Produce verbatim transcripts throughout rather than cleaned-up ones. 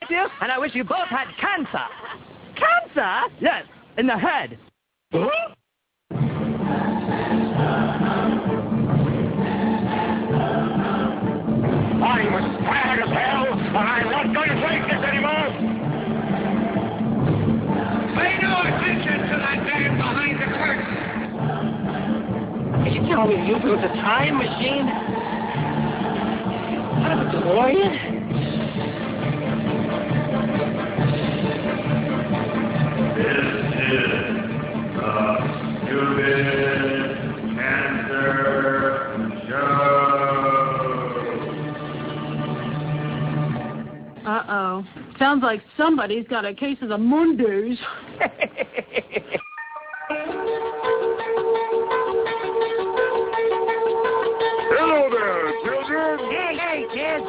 you, and I wish you both had cancer. Cancer? Yes, in the head. Huh? I'm as tired as hell, and I'm not going to take this anymore. Pay no attention to that man behind the curtain. Are you telling me you built a time machine? Out of a DeLorean? This is the Stupid Cancer Show. Uh-oh. Sounds like somebody's got a case of the Mondays. Hello there, children. Hey, hey, kids.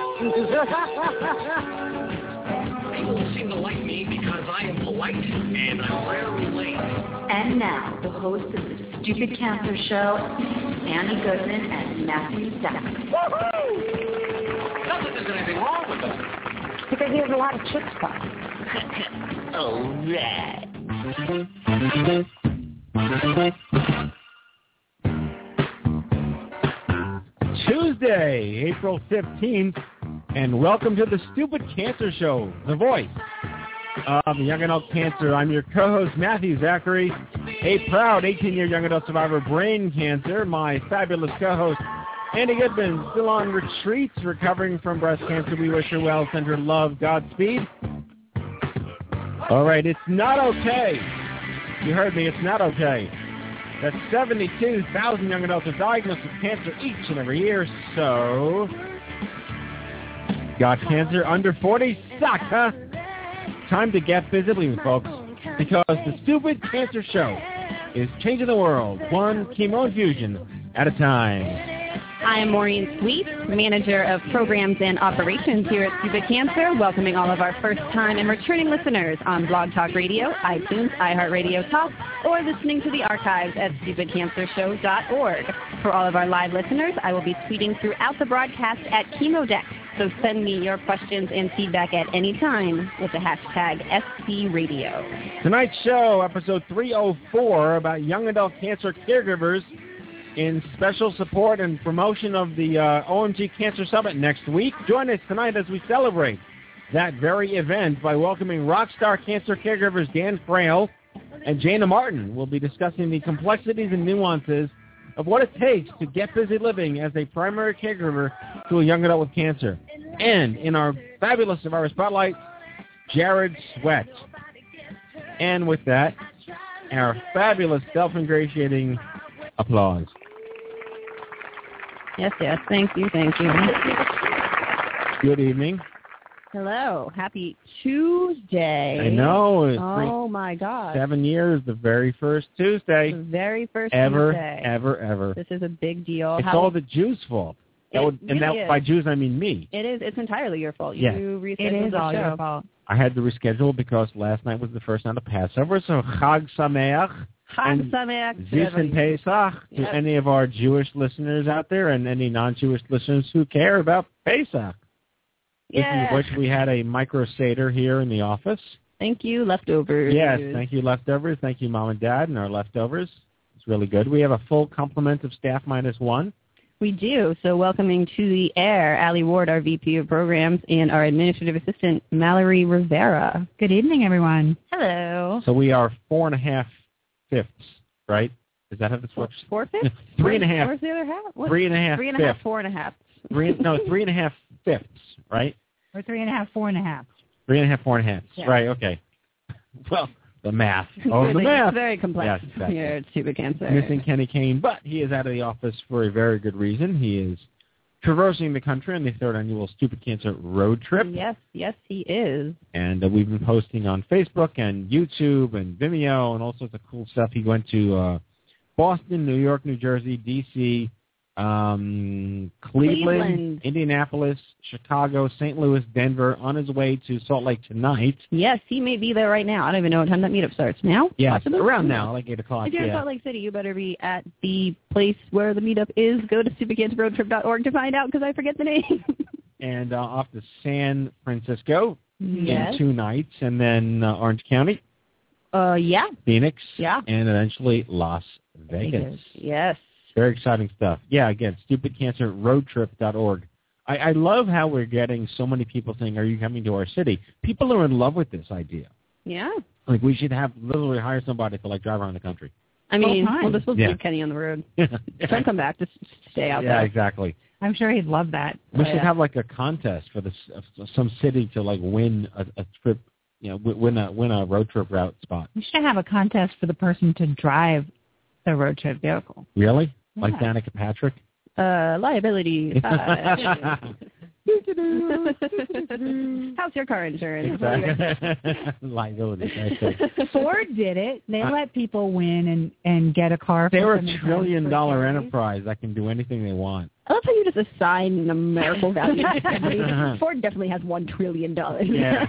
People seem to like me because I am polite and I'm rarely late. And now, the host of the Stupid Cancer Show, Andy Goodman and Matthew Stack. Woohoo! Not that there's anything wrong with them. Because he has a lot of chick spots. All right. Tuesday, April fifteenth, and welcome to the Stupid Cancer Show, the voice of young adult cancer. I'm your co-host, Matthew Zachary, a proud eighteen-year young adult survivor of brain cancer. My fabulous co-host, Andy Goodman, still on retreat, recovering from breast cancer. We wish her well, send her love, Godspeed. All right, it's not okay. You heard me, it's not okay that seventy-two thousand young adults are diagnosed with cancer each and every year. So, got cancer under forty? Suck, huh? Time to get busy, folks, because the Stupid Cancer Show is changing the world, one chemo infusion at a time. I'm Maureen Sweet, Manager of Programs and Operations here at Stupid Cancer, welcoming all of our first-time and returning listeners on Blog Talk Radio, iTunes, iHeartRadio Talk, or listening to the archives at stupid cancer show dot org. For all of our live listeners, I will be tweeting throughout the broadcast at ChemoDex, so send me your questions and feedback at any time with the hashtag S C Radio. Tonight's show, episode three oh four, about young adult cancer caregivers, in special support and promotion of the uh, O M G Cancer Summit next week. Join us tonight as we celebrate that very event by welcoming rock star cancer caregivers Dan Frail and Jana Martin. We'll be discussing the complexities and nuances of what it takes to get busy living as a primary caregiver to a young adult with cancer. And in our fabulous Survivor Spotlight, Jared Sweat. And with that, our fabulous self-ingratiating applause. Yes, yes. Thank you, thank you. Good evening. Hello. Happy Tuesday. I know. It's oh, my God. Seven years, the very first Tuesday. The very first ever, Tuesday. Ever, ever, ever. This is a big deal. It's How all the Jews' fault. That it would, and really that is. by Jews, I mean me. It is. It's entirely your fault. Yes. You rescheduled It is the all show. your fault. I had to reschedule because last night was the first night of Passover, so Chag Sameach. Chag and Sameach. Zeus and Pesach to Yep. any of our Jewish listeners out there and any non-Jewish listeners who care about Pesach. Yeah. Which we had a micro Seder here in the office. Thank you, leftovers. Yes, thank you, leftovers. Thank you, Mom and Dad, and our leftovers. It's really good. We have a full complement of staff minus one. We do. So welcoming to the air, Allie Ward, our V P of Programs, and our Administrative Assistant, Mallory Rivera. Good evening, everyone. Hello. So we are four and a half fifths, right? Is that how this works? Four fifths? Three and a half. Where's the other half? What? Three and a half Three and a fifths. half, four and a half. Three, no, three and a half fifths, right? Or three and a half, four and a half. Three and a half, four and a half. Yeah. Right, okay. Well, the math. Oh, the It's math. very complex Yes, exactly. here at Stupid Cancer. Missing Kenny Kane, but he is out of the office for a very good reason. He is traversing the country on the third annual Stupid Cancer road trip. Yes, yes, he is. And uh, we've been posting on Facebook and YouTube and Vimeo and all sorts of cool stuff. He went to uh, Boston, New York, New Jersey, D C, um, Cleveland, Cleveland, Indianapolis, Chicago, Saint Louis, Denver, on his way to Salt Lake tonight. Yes, he may be there right now. I don't even know what time that meetup starts. Now? Yeah, Possibly? around now, like eight o'clock. If you're in yeah. Salt Lake City, you better be at the place where the meetup is. Go to stupid cancer road trip dot org to find out because I forget the name. And uh, off to San Francisco, Yes. in two nights, and then uh, Orange County, Uh, yeah. Phoenix, Yeah. and eventually Las Vegas. Yes. Very exciting stuff. Yeah, again, stupid cancer road trip dot org. I, I love how we're getting so many people saying, are you coming to our city? People are in love with this idea. Yeah. Like, we should have literally hire somebody to, like, drive around the country. I mean, Full time. well, this will Yeah. leave Kenny on the road. Don't come back. Just stay out Yeah, there. exactly. I'm sure he'd love that. We Oh, should yeah. have, like, a contest for this, uh, some city to, like, win a, a trip, you know, wi- win a win a road trip route spot. We should have a contest for the person to drive the road trip vehicle. Really? Like Yeah. Danica Patrick? Uh, liability. Uh, How's your car insurance? Exactly. Liability. That's Ford did it. They Uh, let people win and, and get a car. They're for a seventy trillion for dollar charity. enterprise that can do anything they want. I love how you just assign a numerical value to somebody. Ford definitely has one trillion dollars. Yeah.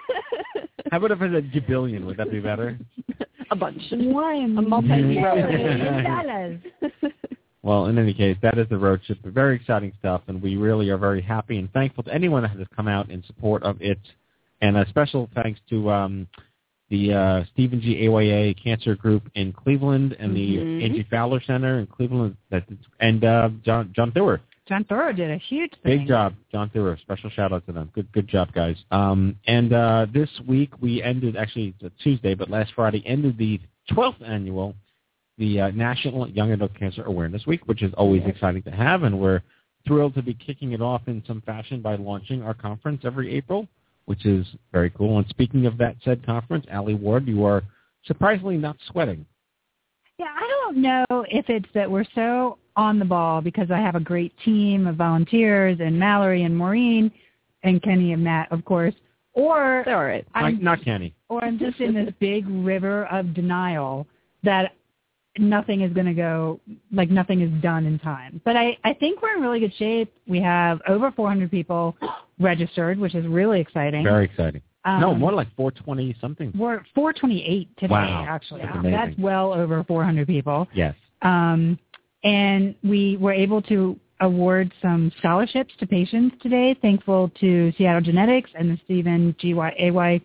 How about if it's a jibillion? Would that be better? A bunch. One A multi-million million dollars. Well, in any case, that is the road trip. Very exciting stuff, and we really are very happy and thankful to anyone that has come out in support of it. And a special thanks to um, the uh, Stephen G. A Y A Cancer Group in Cleveland and the Mhm. A G Fowler Center in Cleveland, that, and uh, John John Theuer. John Thoreau did a huge thing. Big job, John Theuer. Special shout out to them. Good, good job, guys. Um, and uh, this week we ended, actually it's a Tuesday, but last Friday ended the twelfth annual, the uh, National Young Adult Cancer Awareness Week, which is always Yes. exciting to have, and we're thrilled to be kicking it off in some fashion by launching our conference every April, which is very cool. And speaking of that said conference, Allie Ward, you are surprisingly not sweating. Yeah, I don't know if it's that we're so on the ball because I have a great team of volunteers and Mallory and Maureen and Kenny and Matt, of course, or They're all right. I'm, Not, not Kenny. or I'm just in this big river of denial that nothing is going to go, like nothing is done in time. But I, I think we're in really good shape. We have over four hundred people registered, which is really exciting. Very exciting. Um, no, more like four twenty something. We're four twenty-eight today, Wow. actually. That's Yeah. amazing. That's well over four hundred people. Yes. Um, and we were able to award some scholarships to patients today, thankful to Seattle Genetics and the Stephen G. A Y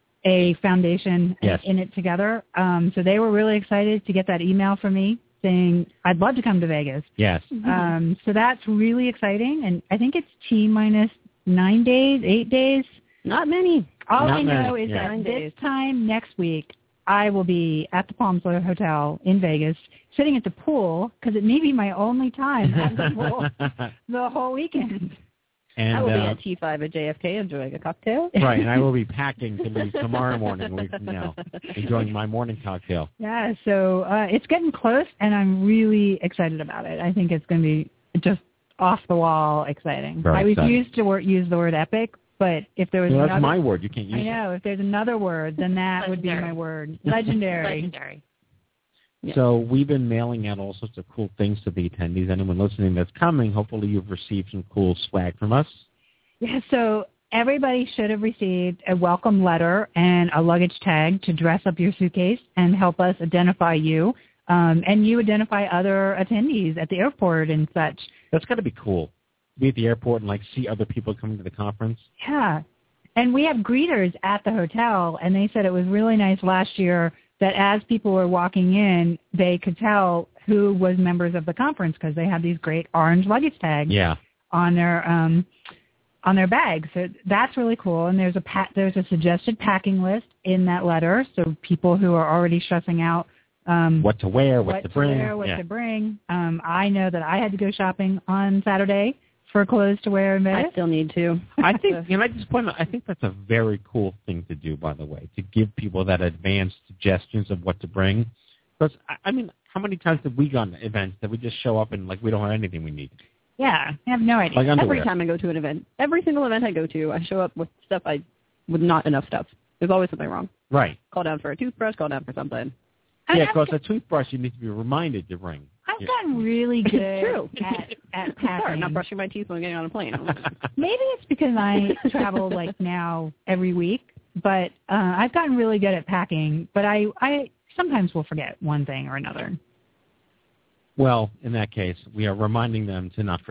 A Foundation Yes. in it together. Um, so they were really excited to get that email from me saying, I'd love to come to Vegas. Yes. Um, so that's really exciting. And I think it's T minus nine days, eight days. Not many. All Not I know many, is yeah. that Nine this days. time next week, I will be at the Palm Slope Hotel in Vegas, sitting at the pool, because it may be my only time at the pool the whole weekend. and I will be uh, at T five at J F K enjoying a cocktail. right, and I will be packing to leave tomorrow morning, a week from now, enjoying my morning cocktail. Yeah, so uh, it's getting close, and I'm really excited about it. I think it's going to be just off the wall exciting. Very I exciting. refuse to wor- use the word epic, but if there was Well, that's another, my word. You can't use I it. know if there's another word, then that would be Legendary. my word. Legendary. Legendary. Yeah. So we've been mailing out all sorts of cool things to the attendees. Anyone listening that's coming, hopefully you've received some cool swag from us. Yeah, so everybody should have received a welcome letter and a luggage tag to dress up your suitcase and help us identify you, um, and you identify other attendees at the airport and such. That's got to be cool. Be at the airport and like see other people coming to the conference. Yeah, and we have greeters at the hotel, and they said it was really nice last year that as people were walking in, they could tell who was members of the conference because they had these great orange luggage tags Yeah. on their um, on their bags. So that's really cool. And there's a pa- there's a suggested packing list in that letter, so people who are already stressing out um, What to wear, what, what to bring. wear, what yeah. to bring. Um, I know that I had to go shopping on Saturday for clothes to wear in I Vegas. still need to. I think, you know, I just point out, I think that's a very cool thing to do, by the way, to give people that advanced suggestions of what to bring. Because, I, I mean, how many times have we gone to events that we just show up and, like, we don't have anything we need? Yeah, I have no idea. Like underwear. Every time I go to an event, every single event I go to, I show up with stuff I, with not enough stuff. There's always something wrong. Right. Call down for a toothbrush, call down for something. Yeah, I've, because a toothbrush you need to be reminded to bring. I've Yeah. gotten really It's good true. at, at Sorry, packing. I'm not brushing my teeth when I'm getting on a plane. Maybe it's because I travel like now every week, but uh, I've gotten really good at packing. But I, I sometimes will forget one thing or another. Well, in that case, we are reminding them to not forget.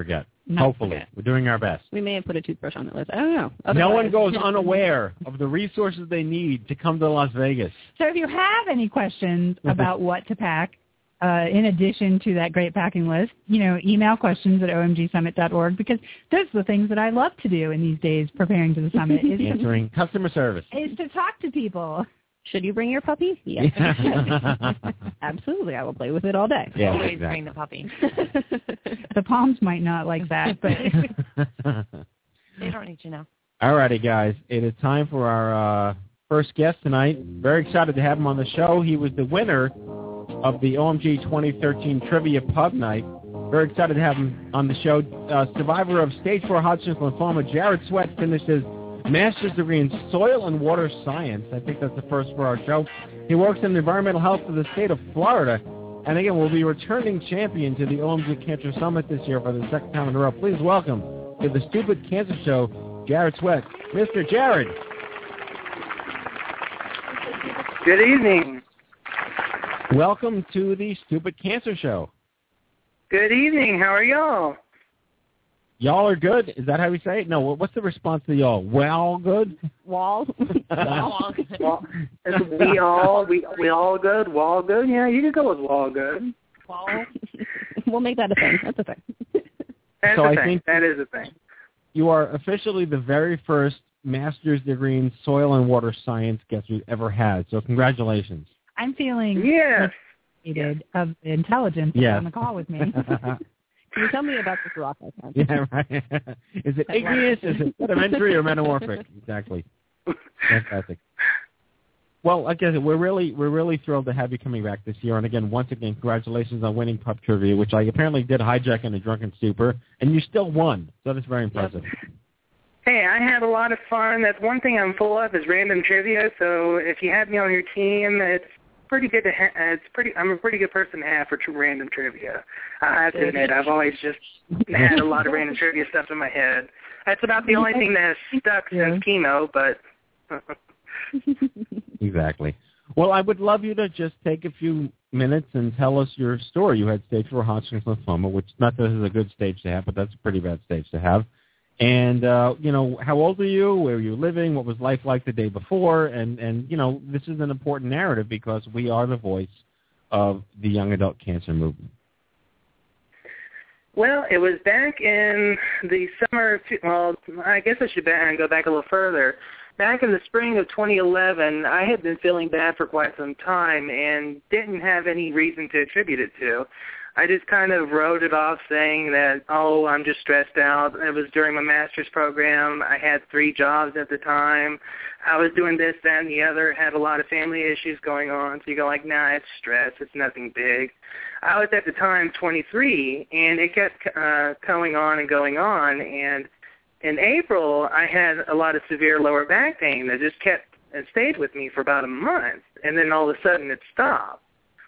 Not Hopefully. forget. We're doing our best. We may have put a toothbrush on that list. I don't know. No Otherwise- one goes unaware of the resources they need to come to Las Vegas. So if you have any questions about what to pack, uh, in addition to that great packing list, you know, email questions at o m g summit dot org, because those are the things that I love to do in these days preparing to the summit, is, Answering customer service. is to talk to people. Should you bring your puppy? Yes. Absolutely. I will play with it all day. Yeah, Always exactly. bring the puppy. The palms might not like that, but They don't need to know. All righty, guys. It is time for our uh, first guest tonight. Very excited to have him on the show. He was the winner of the O M G twenty thirteen Trivia Pub Night. Very excited to have him on the show. Uh, survivor of stage four Hodgkin's lymphoma, Jared Sweat finished his master's degree in soil and water science. I think that's the first for our show. He works in environmental health for the state of Florida. And again, will be returning champion to the O M G Cancer Summit this year for the second time in a row. Please welcome to the Stupid Cancer Show, Jared Sweat. Mister Jared. Good evening. Welcome to the Stupid Cancer Show. Good evening. How are y'all? Y'all are good? Is that how we say it? No, what's the response to y'all? Well, good? Wall. Wall. we all we we all good. Wall good. Yeah, you can go with wall good. Wall. We'll make that a thing. That's a thing. That's So a I thing. think- that is a thing. You are officially the very first master's degree in soil and water science guest we've ever had. So congratulations. I'm feeling Yes. appreciated of the intelligence Yeah. on the call with me. Can you tell me about this rock I found? Yeah, right. Is it igneous? Is it sedimentary or metamorphic? Exactly. Fantastic. Well, like I said, we're really we're really thrilled to have you coming back this year. And again, once again, congratulations on winning Pub Trivia, which I apparently did hijack in a drunken stupor, and you still won. So that's very impressive. Hey, I had a lot of fun. That's one thing I'm full of is random trivia. So if you have me on your team, it's pretty good to. Ha- it's pretty. I'm a pretty good person to have for tr- random trivia. I have to admit, I've always just had a lot of random trivia stuff in my head. That's about the only thing that has stuck since chemo. But Exactly. Well, I would love you to just take a few minutes and tell us your story. You had stage four Hodgkin's lymphoma, which not that this is a good stage to have, but that's a pretty bad stage to have. And, uh, you know, how old were you? Where were you living? What was life like the day before? And, and, you know, this is an important narrative because we are the voice of the young adult cancer movement. Well, it was back in the summer of, well, I guess I should back, go back a little further. Back in the spring of twenty eleven, I had been feeling bad for quite some time and didn't have any reason to attribute it to. I just kind of wrote it off saying that, oh, I'm just stressed out. It was during my master's program. I had three jobs at the time. I was doing this, that, and the other, had a lot of family issues going on. So you go like, nah, it's stress. It's nothing big. I was at the time twenty-three, and it kept uh, going on and going on. And in April, I had a lot of severe lower back pain that just kept and stayed with me for about a month. And then all of a sudden it stopped.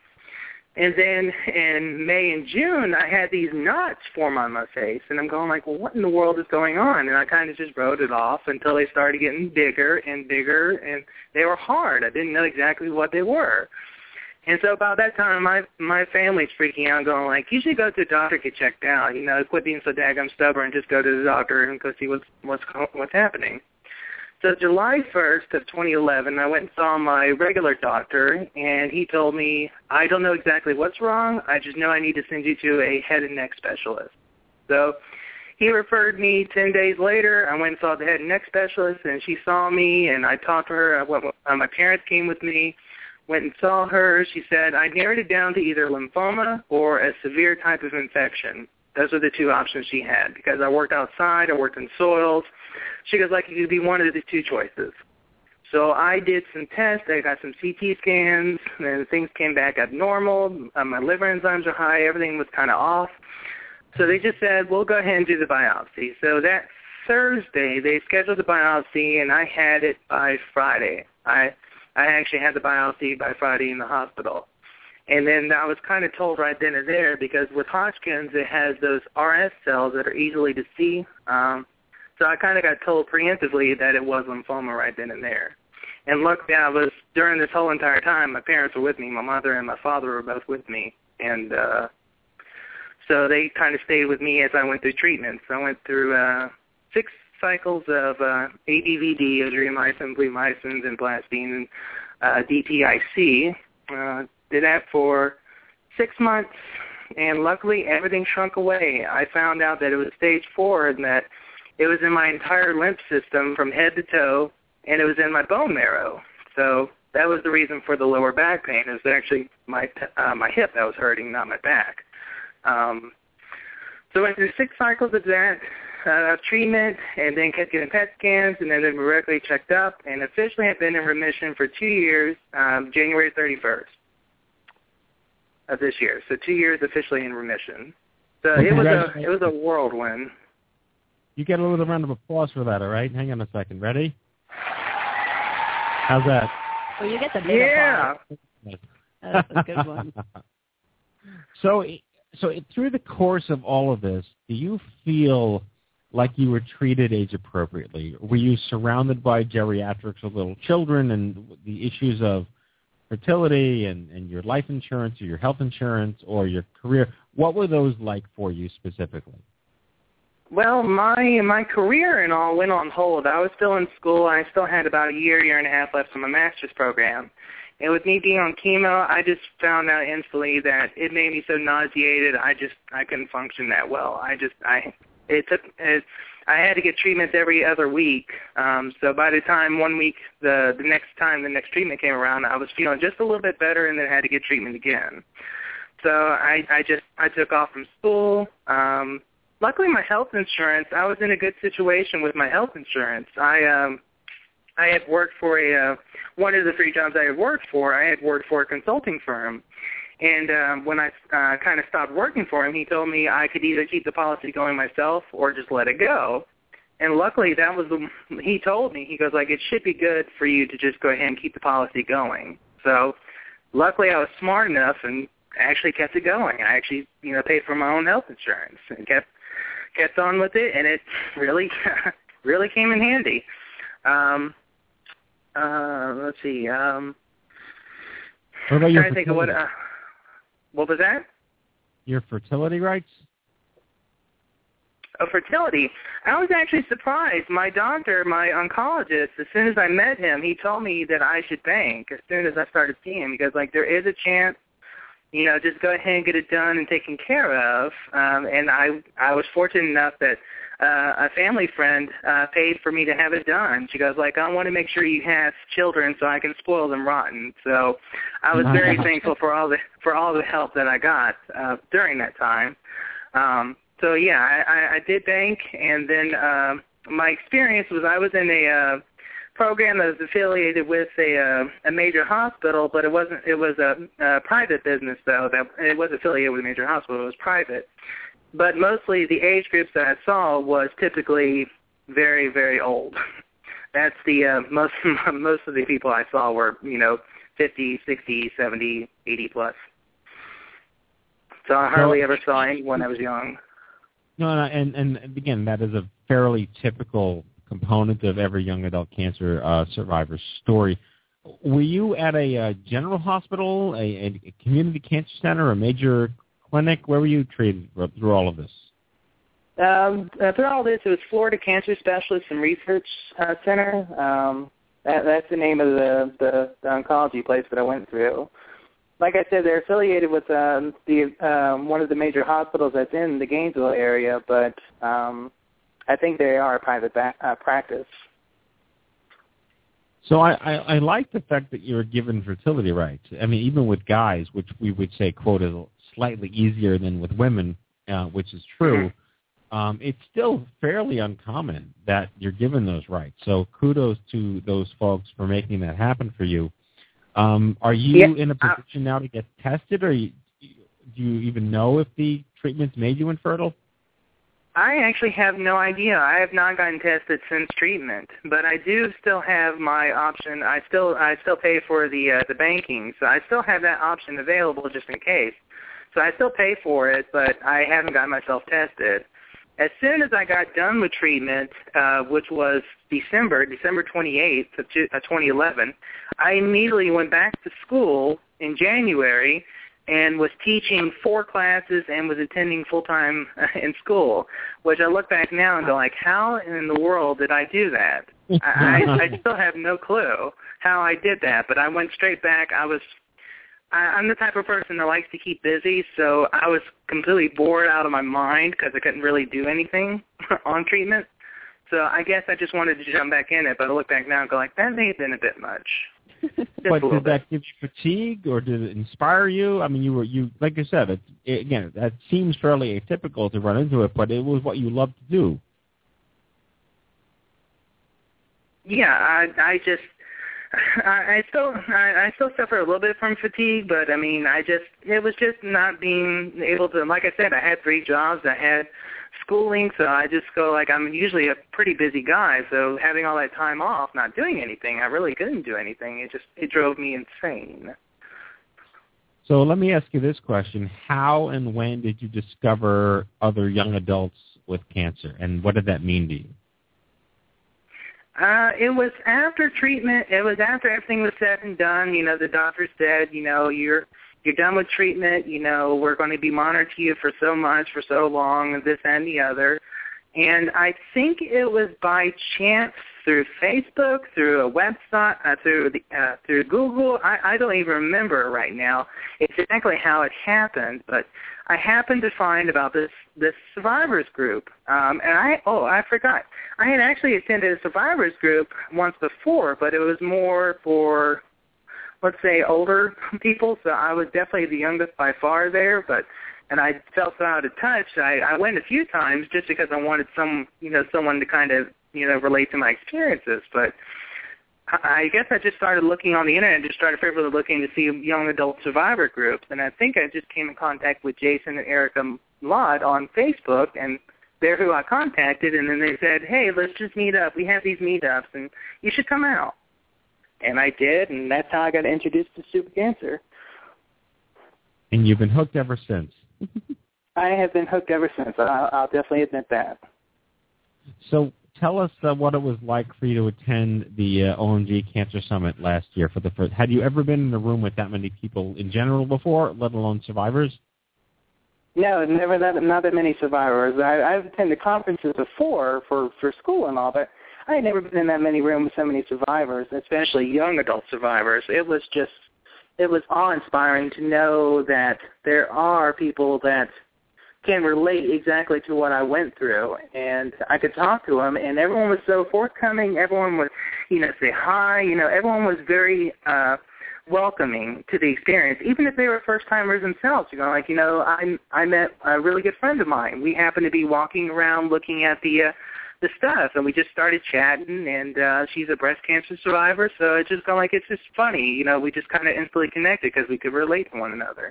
And then in May and June, I had these knots form on my face, and I'm going like, well, what in the world is going on? And I kind of just wrote it off until they started getting bigger and bigger, and they were hard. I didn't know exactly what they were. And so about that time, my my family's freaking out, going like, you should go to a doctor, get checked out. You know, quit being so daggum stubborn, just go to the doctor and go see what's what's what's happening. So July first of twenty eleven, I went and saw my regular doctor, and he told me, I don't know exactly what's wrong. I just know I need to send you to a head and neck specialist. So he referred me ten days later. I went and saw the head and neck specialist, and she saw me, and I talked to her. I went, uh, my parents came with me, went and saw her. She said I narrowed it down to either lymphoma or a severe type of infection. Those are the two options she had because I worked outside, I worked in soils. She goes, like, it could be one of the two choices. So I did some tests. I got some C T scans, and things came back abnormal. Uh, my liver enzymes are high. Everything was kind of off. So they just said, we'll go ahead and do the biopsy. So that Thursday, they scheduled the biopsy, and I had it by Friday. I I actually had the biopsy by Friday in the hospital. And then I was kind of told right then and there because with Hodgkin's, it has those R S cells that are easily to see. Um, so I kind of got told preemptively that it was lymphoma right then and there. And luckily, I was, during this whole entire time, my parents were with me. My mother and my father were both with me. And uh, so they kind of stayed with me as I went through treatments. I went through uh, six cycles of uh, A D V D, adriamycin, bleomycin, and plastine, and uh, D P I C. Uh, did that for six months, and luckily everything shrunk away. I found out that it was stage four and that it was in my entire lymph system from head to toe, and it was in my bone marrow. So that was the reason for the lower back pain. It was actually my uh, my hip that was hurting, not my back. Um, so I went through six cycles of that uh, treatment, and then kept getting P E T scans, and then been regularly checked up, and officially have been in remission for two years, um, January thirty-first of this year. So two years officially in remission. So well, it was a it was a whirlwind. You get a little round of applause for that, all right? Hang on a second. Ready? How's that? Well, you get the big yeah. applause. That's a good one. So, so through the course of all of this, do you feel like you were treated age appropriately? Were you surrounded by geriatrics of little children and the issues of fertility and, and your life insurance or your health insurance or your career? What were those like for you specifically? Well, my my career and all went on hold. I was still in school. I still had about a year, year and a half left on my master's program. And with me being on chemo, I just found out instantly that it made me so nauseated. I just I couldn't function that well. I just I it took it, I had to get treatments every other week. Um, so by the time one week the the next time the next treatment came around, I was feeling just a little bit better, and then had to get treatment again. So I I just I took off from school. Um, Luckily, my health insurance, I was in a good situation with my health insurance. I um, I had worked for a, uh, one of the three jobs I had worked for, I had worked for a consulting firm. And um, when I uh, kind of stopped working for him, he told me I could either keep the policy going myself or just let it go. And luckily, that was the, he told me, he goes, like, it should be good for you to just go ahead and keep the policy going. So luckily, I was smart enough and actually kept it going. I actually, you know, paid for my own health insurance and kept kept on with it, and it really, really came in handy. Um, uh, let's see. Um, what about your trying to think of what? Uh, what was that? Your fertility rights? Oh, fertility. I was actually surprised. My doctor, my oncologist, as soon as I met him, he told me that I should bank as soon as I started seeing him, because, like, there is a chance, you know, just go ahead and get it done and taken care of. Um, and I I was fortunate enough that uh, a family friend uh, paid for me to have it done. She goes, like, I want to make sure you have children so I can spoil them rotten. So I was very thankful for all the for all the help that I got uh, during that time. Um, so, yeah, I, I, I did bank, and then uh, my experience was I was in a uh, program that was affiliated with a uh, a major hospital, but it wasn't. It was a, a private business, though. That it was affiliated with a major hospital. It was private, but mostly the age groups that I saw was typically very, very old. That's the uh, most most of the people I saw were, you know, fifty, sixty, seventy, eighty plus. So I hardly ever saw anyone that was young. No, no, and and again, that is a fairly typical component of every young adult cancer uh, survivor's story. Were you at a uh, general hospital, a, a community cancer center, a major clinic? Where were you treated through all of this? Um, uh, through all this, it was Florida Cancer Specialists and Research uh, Center. Um, that, that's the name of the, the, the oncology place that I went through. Like I said, they're affiliated with um, the um, one of the major hospitals that's in the Gainesville area, but um, I think they are a private ba- uh, practice. So I, I, I like the fact that you're given fertility rights. I mean, even with guys, which we would say, quote, is slightly easier than with women, uh, which is true, um, it's still fairly uncommon that you're given those rights. So kudos to those folks for making that happen for you. Um, are you yeah, in a position now to get tested, or you, do you even know if the treatments made you infertile? I actually have no idea. I have not gotten tested since treatment, but I do still have my option. I still I still pay for the uh, the banking, so I still have that option available just in case. So I still pay for it, but I haven't gotten myself tested. As soon as I got done with treatment, uh, which was December, December twenty-eighth of twenty eleven, I immediately went back to school in January and was teaching four classes and was attending full-time in school, which I look back now and go like, how in the world did I do that? I, I still have no clue how I did that, but I went straight back. I was, I, I'm the type of person that likes to keep busy, so I was completely bored out of my mind because I couldn't really do anything on treatment. So I guess I just wanted to jump back in it, but I look back now and go like, that may have been a bit much. But did that give you fatigue, or did it inspire you? I mean, you were you like I said. It, it, again, that seems fairly atypical to run into it, but it was what you loved to do. Yeah, I, I just, I, I still, I, I still suffer a little bit from fatigue, but I mean, I just, it was just not being able to. Like I said, I had three jobs. I had schooling, so I just go like, I'm usually a pretty busy guy, so having all that time off, not doing anything, I really couldn't do anything. It just, it drove me insane. So let me ask you this question. How and when did you discover other young adults with cancer, and what did that mean to you? Uh, it was after treatment. It was after everything was said and done. You know, the doctor said, you know, you're you're done with treatment. You know, we're going to be monitoring you for so much, for so long, and this and the other. And I think it was by chance through Facebook, through a website, uh, through the, uh, through Google. I, I don't even remember right now exactly how it happened, but I happened to find about this this survivors group. Um, and I oh I forgot. I had actually attended a survivors group once before, but it was more for, let's say, older people. So I was definitely the youngest by far there, but. And I felt so out of touch. I, I went a few times just because I wanted some, you know, someone to kind of, you know, relate to my experiences. But I, I guess I just started looking on the internet and just started frequently looking to see young adult survivor groups. And I think I just came in contact with Jason and Erica Lott on Facebook, and they're who I contacted. And then they said, hey, let's just meet up. We have these meetups, and you should come out. And I did, and that's how I got introduced to Stupid Cancer. And you've been hooked ever since. I have been hooked ever since. I'll, I'll definitely admit that. So tell us uh, what it was like for you to attend the uh, O M G Cancer Summit last year for the first. Had you ever been in a room with that many people in general before, let alone survivors? No, never that. Not that many survivors. I, I've attended conferences before for, for school and all, but I had never been in that many rooms with so many survivors, especially young adult survivors. It was just. It was awe-inspiring to know that there are people that can relate exactly to what I went through, and I could talk to them, and everyone was so forthcoming. Everyone would, you know, say hi. You know, everyone was very uh, welcoming to the experience, even if they were first-timers themselves. You know, like, you know, I I met a really good friend of mine. We happened to be walking around looking at the uh, the stuff, and we just started chatting, and uh, she's a breast cancer survivor, so it's just kind of like, it's just funny, you know, we just kind of instantly connected because we could relate to one another.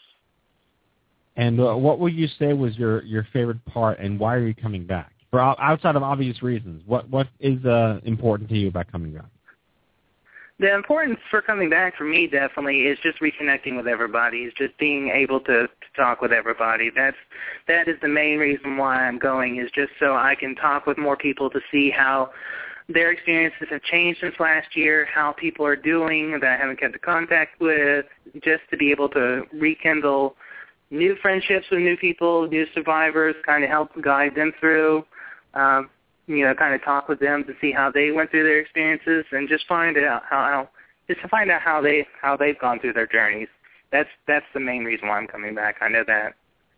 And uh, what would you say was your, your favorite part, and why are you coming back? For outside of obvious reasons, what what is uh, important to you about coming back? The importance for coming back for me definitely is just reconnecting with everybody, is just being able to, to talk with everybody. That's that is the main reason why I'm going, is just so I can talk with more people to see how their experiences have changed since last year, how people are doing that I haven't kept in contact with, just to be able to rekindle new friendships with new people, new survivors, kind of help guide them through. Um, you know, kind of talk with them to see how they went through their experiences, and just find out how, how just to find out how they how they've gone through their journeys. That's that's the main reason why I'm coming back. I know that.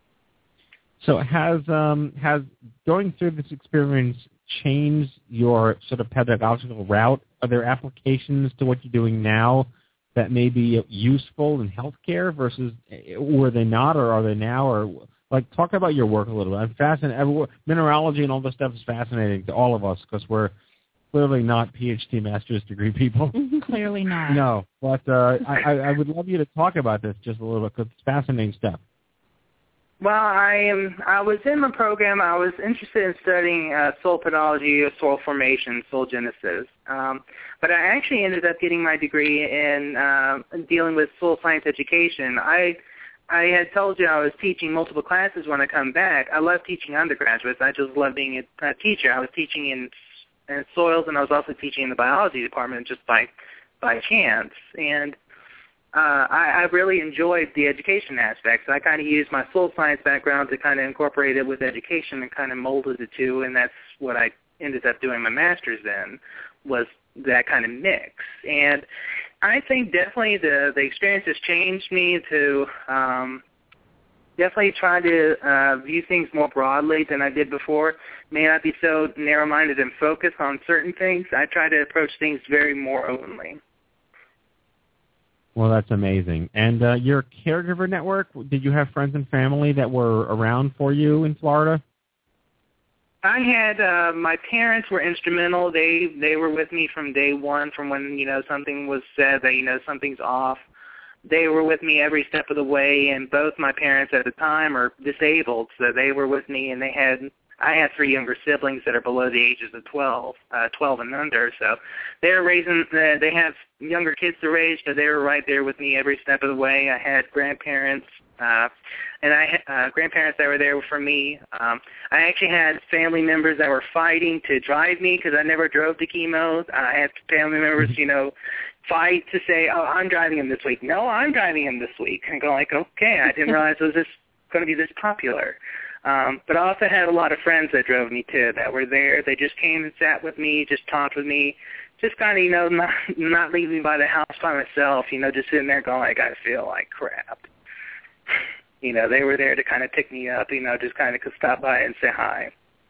So has um has going through this experience changed your sort of pedagogical route? Are there applications to what you're doing now that may be useful in healthcare versus were they not, or are they now, or like, talk about your work a little bit. I'm fascinated. Mineralogy and all this stuff is fascinating to all of us because we're clearly not P H D master's degree people. Clearly not. No, but uh, I, I would love you to talk about this just a little bit because it's fascinating stuff. Well, I am. I was in the program. I was interested in studying uh, soil pedology, soil formation, soil genesis. Um, but I actually ended up getting my degree in uh, dealing with soil science education. I I had told you I was teaching multiple classes when I come back. I love teaching undergraduates. I just love being a, a teacher. I was teaching in, in soils, and I was also teaching in the biology department just by by chance. And uh, I, I really enjoyed the education aspects. I kind of used my soul science background to kind of incorporate it with education and kind of molded the two, and that's what I ended up doing my master's in, was that kind of mix. And I think definitely the, the experience has changed me to um, definitely try to uh, view things more broadly than I did before. May not be so narrow-minded and focused on certain things. I try to approach things very more openly. Well, that's amazing. And uh, your caregiver network, did you have friends and family that were around for you in Florida? I had uh, my parents were instrumental. They they were with me from day one, from when you know something was said that you know something's off. They were with me every step of the way, and both my parents at the time are disabled, so they were with me. And they had I had three younger siblings that are below the ages of twelve, uh, twelve and under. So they're raising. Uh, they have younger kids to raise, so they were right there with me every step of the way. I had grandparents. Uh, and I had uh, grandparents that were there for me. Um, I actually had family members that were fighting to drive me because I never drove to chemo. I had family members, you know, fight to say, oh, I'm driving him this week. No, I'm driving him this week. And go like, okay, I didn't realize it was this going to be this popular. Um, but I also had a lot of friends that drove me, too, that were there. They just came and sat with me, just talked with me, just kind of, you know, not, not leaving me by the house by myself, you know, just sitting there going like, I feel like crap. You know, they were there to kind of pick me up, you know, just kind of could stop by and say hi.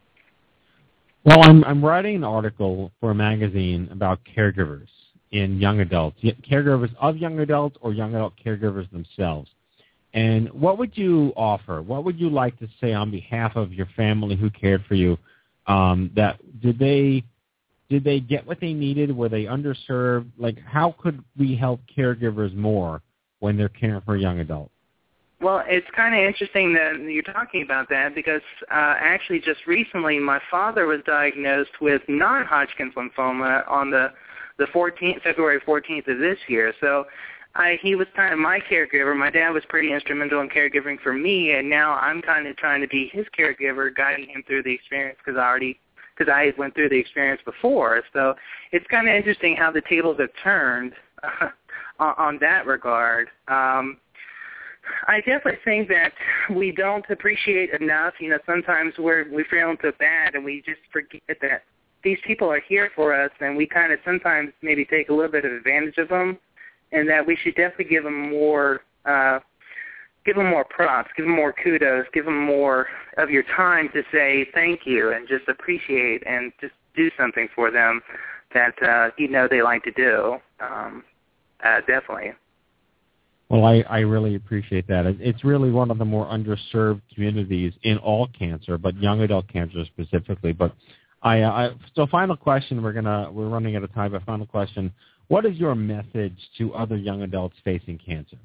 Well, I'm I'm writing an article for a magazine about caregivers in young adults, caregivers of young adults or young adult caregivers themselves. And what would you offer? What would you like to say on behalf of your family who cared for you? Um, that did they did they get what they needed? Were they underserved? Like, how could we help caregivers more when they're caring for a young adult? Well, it's kind of interesting that you're talking about that because uh, actually just recently my father was diagnosed with non-Hodgkin's lymphoma on the, the fourteenth, February fourteenth of this year. So I, he was kind of my caregiver. My dad was pretty instrumental in caregiving for me, and now I'm kind of trying to be his caregiver, guiding him through the experience because I already because I went through the experience before. So it's kind of interesting how the tables have turned uh, on, on that regard. Um, I definitely think that we don't appreciate enough. You know, sometimes we're we feel into bad and we just forget that these people are here for us, and we kind of sometimes maybe take a little bit of advantage of them, and that we should definitely give them more, uh, give them more props, give them more kudos, give them more of your time to say thank you and just appreciate and just do something for them that uh, you know they like to do. Um, uh, definitely. Well, I, I really appreciate that. It's really one of the more underserved communities in all cancer, but young adult cancer specifically. But I, I so final question. We're gonna we're running out of time. But final question: what is your message to other young adults facing cancer?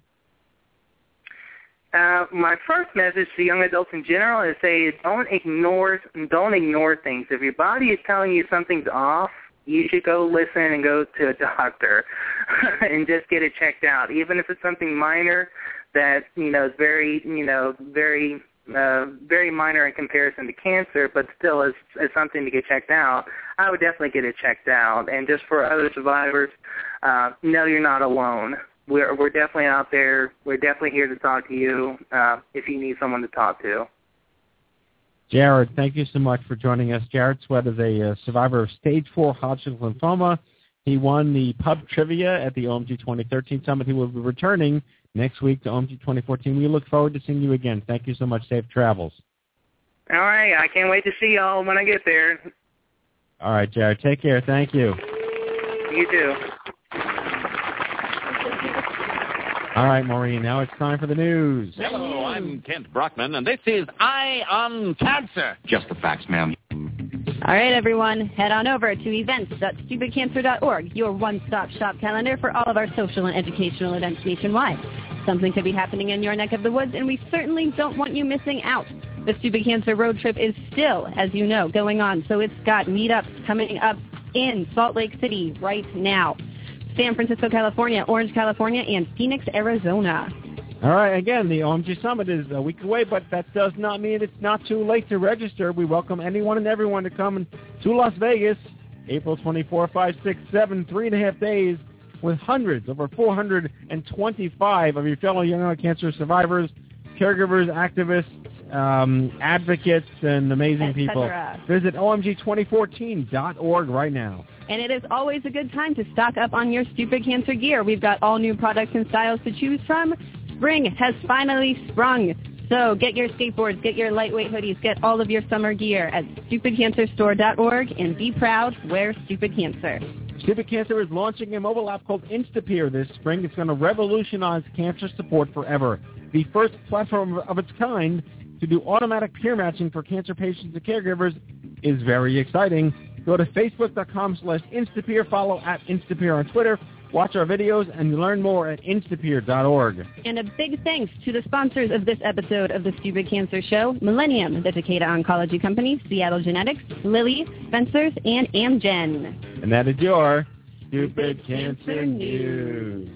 Uh, my first message to young adults in general is say don't ignore don't ignore things. If your body is telling you something's off, you should go listen and go to a doctor and just get it checked out. Even if it's something minor that, you know, is very, you know, very, uh, very minor in comparison to cancer, but still is, is something to get checked out, I would definitely get it checked out. And just for other survivors, uh, no, you're not alone. We're, we're definitely out there. We're definitely here to talk to you uh, if you need someone to talk to. Jared, thank you so much for joining us. Jared Sweat is a uh, survivor of stage four Hodgkin's lymphoma. He won the pub trivia at the O M G twenty thirteen Summit. He will be returning next week to O M G twenty fourteen. We look forward to seeing you again. Thank you so much. Safe travels. All right. I can't wait to see y'all when I get there. All right, Jared. Take care. Thank you. You too. All right, Maureen, now it's time for the news. Hello, I'm Kent Brockman, and this is Eye on Cancer. Just the facts, ma'am. All right, everyone, head on over to events dot stupid cancer dot org, your one-stop shop calendar for all of our social and educational events nationwide. Something could be happening in your neck of the woods, and we certainly don't want you missing out. The Stupid Cancer Road Trip is still, as you know, going on, so it's got meetups coming up in Salt Lake City right now. San Francisco, California, Orange, California, and Phoenix, Arizona. All right, again, the O M G Summit is a week away, but that does not mean it's not too late to register. We welcome anyone and everyone to come to Las Vegas, April twenty-fourth, five, six, seven, three and a half days. with hundreds, over four hundred twenty-five of your fellow young adult cancer survivors, caregivers, activists, um, advocates, and amazing people. Visit O M G twenty fourteen dot org right now. And it is always a good time to stock up on your Stupid Cancer gear. We've got all new products and styles to choose from. Spring has finally sprung. So get your skateboards, get your lightweight hoodies, get all of your summer gear at stupid cancer store dot org and be proud, wear Stupid Cancer. Stupid Cancer is launching a mobile app called Instapeer this spring. It's going to revolutionize cancer support forever. The first platform of its kind to do automatic peer matching for cancer patients and caregivers is very exciting. Go to facebook.com slash Instapeer, follow at Instapeer on Twitter, watch our videos, and learn more at instapeer dot org. And a big thanks to the sponsors of this episode of the Stupid Cancer Show, Millennium, the Takeda Oncology Company, Seattle Genetics, Lilly, Spencer's, and Amgen. And that is your Stupid Cancer News.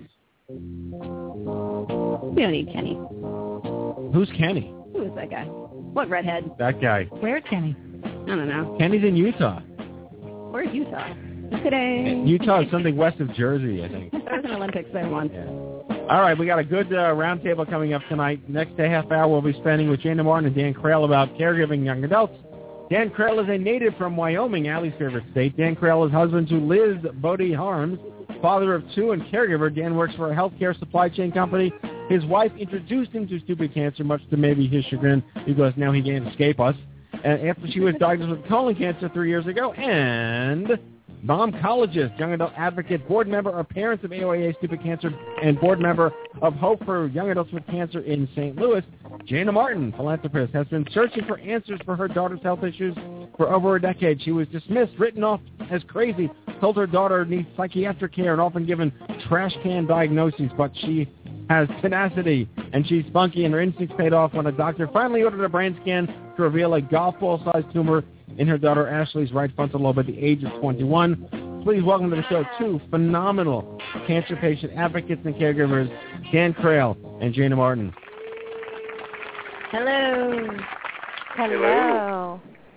We don't need Kenny. Who's Kenny? Who is that guy? What redhead? That guy. Where's Kenny? I don't know. Kenny's in Utah. Where's Utah? Today. Utah is something west of Jersey, I think. There was an Olympics there once. Yeah. All right, we got a good uh, roundtable coming up tonight. Next half hour we'll be spending with Jana Martin and Dan Krail about caregiving young adults. Dan Krail is a native from Wyoming, Allie's favorite state. Dan Krail is husband to Liz Bodie Harms, father of two and caregiver. Dan works for a healthcare supply chain company. His wife introduced him to Stupid Cancer, much to maybe his chagrin, because now he can't escape us. And after she was diagnosed with colon cancer three years ago, and momcologist, young adult advocate, board member of Parents of A O A A Stupid Cancer, and board member of Hope for Young Adults with Cancer in Saint Louis, Jana Martin, philanthropist, has been searching for answers for her daughter's health issues for over a decade. She was dismissed, written off as crazy, told her daughter needs psychiatric care, and often given trash can diagnoses, but she has tenacity, and she's spunky, and her instincts paid off when a doctor finally ordered a brain scan to reveal a golf ball-sized tumor in her daughter Ashley's right frontal lobe at the age of twenty-one. Please welcome to the show two phenomenal cancer patient advocates and caregivers, Dan Krail and Jana Martin. Hello. Hello.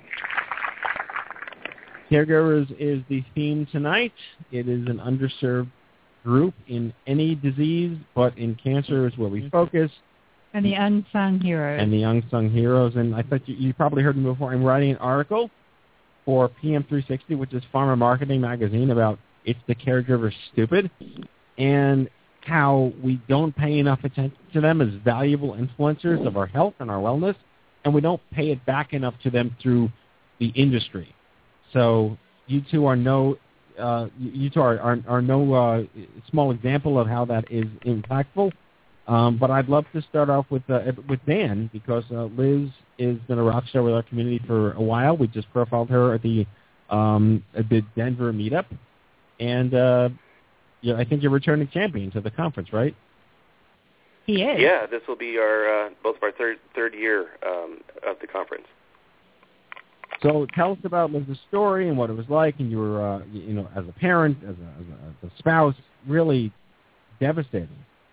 Caregivers is the theme tonight. It is an underserved group in any disease, but in cancer is where we focus. And the unsung heroes. And the unsung heroes. And I thought you, you probably heard me before. I'm writing an article for P M three sixty, which is Pharma Marketing Magazine, about It's the Caregiver Stupid, and how we don't pay enough attention to them as valuable influencers of our health and our wellness, and we don't pay it back enough to them through the industry. So you two are no, uh, you two are, are, are no uh, small example of how that is impactful. Um, but I'd love to start off with uh, with Dan, because uh, Liz has been a rock star with our community for a while. We just profiled her at the um, at the Denver meetup, and uh, yeah, I think you're returning champion to the conference, right? He is. Yeah, this will be our uh, both of our third third year um, of the conference. So tell us about Liz's story and what it was like, and you were, uh, you know, as a parent, as a, as a, as a spouse, really devastating.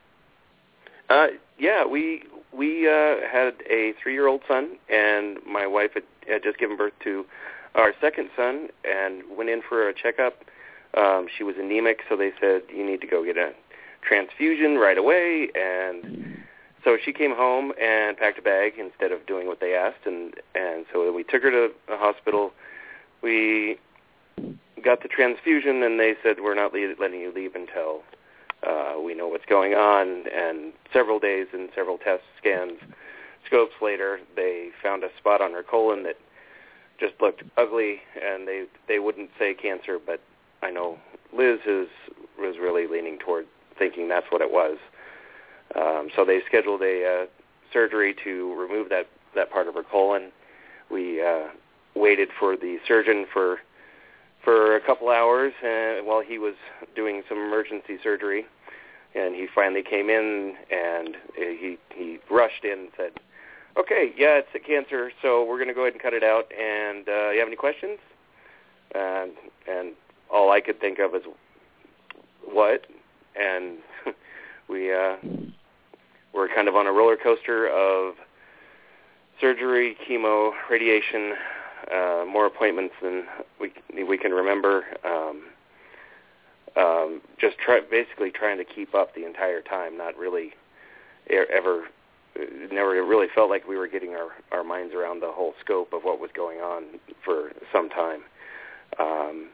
Uh, yeah, we we uh, had a three-year-old son, and my wife had, had just given birth to our second son, and went in for a checkup. Um, she was anemic, so they said, you need to go get a transfusion right away. And so she came home and packed a bag instead of doing what they asked, and, and so we took her to a hospital. We got the transfusion, and they said, we're not le- letting you leave until Uh, we know what's going on, and several days and several test scans, scopes later, they found a spot on her colon that just looked ugly, and they they wouldn't say cancer, but I know Liz is, was really leaning toward thinking that's what it was. Um, so they scheduled a uh, surgery to remove that, that part of her colon. We uh, waited for the surgeon for for a couple hours uh, while he was doing some emergency surgery, and he finally came in, and he he rushed in and said, okay, yeah, it's a cancer, so we're going to go ahead and cut it out, and uh, you have any questions? And, and all I could think of is, what? And we uh, were kind of on a roller coaster of surgery, chemo, radiation, Uh, more appointments than we we can remember. Um, um, just try, basically trying to keep up the entire time, not really ever, never really felt like we were getting our, our minds around the whole scope of what was going on for some time. Um,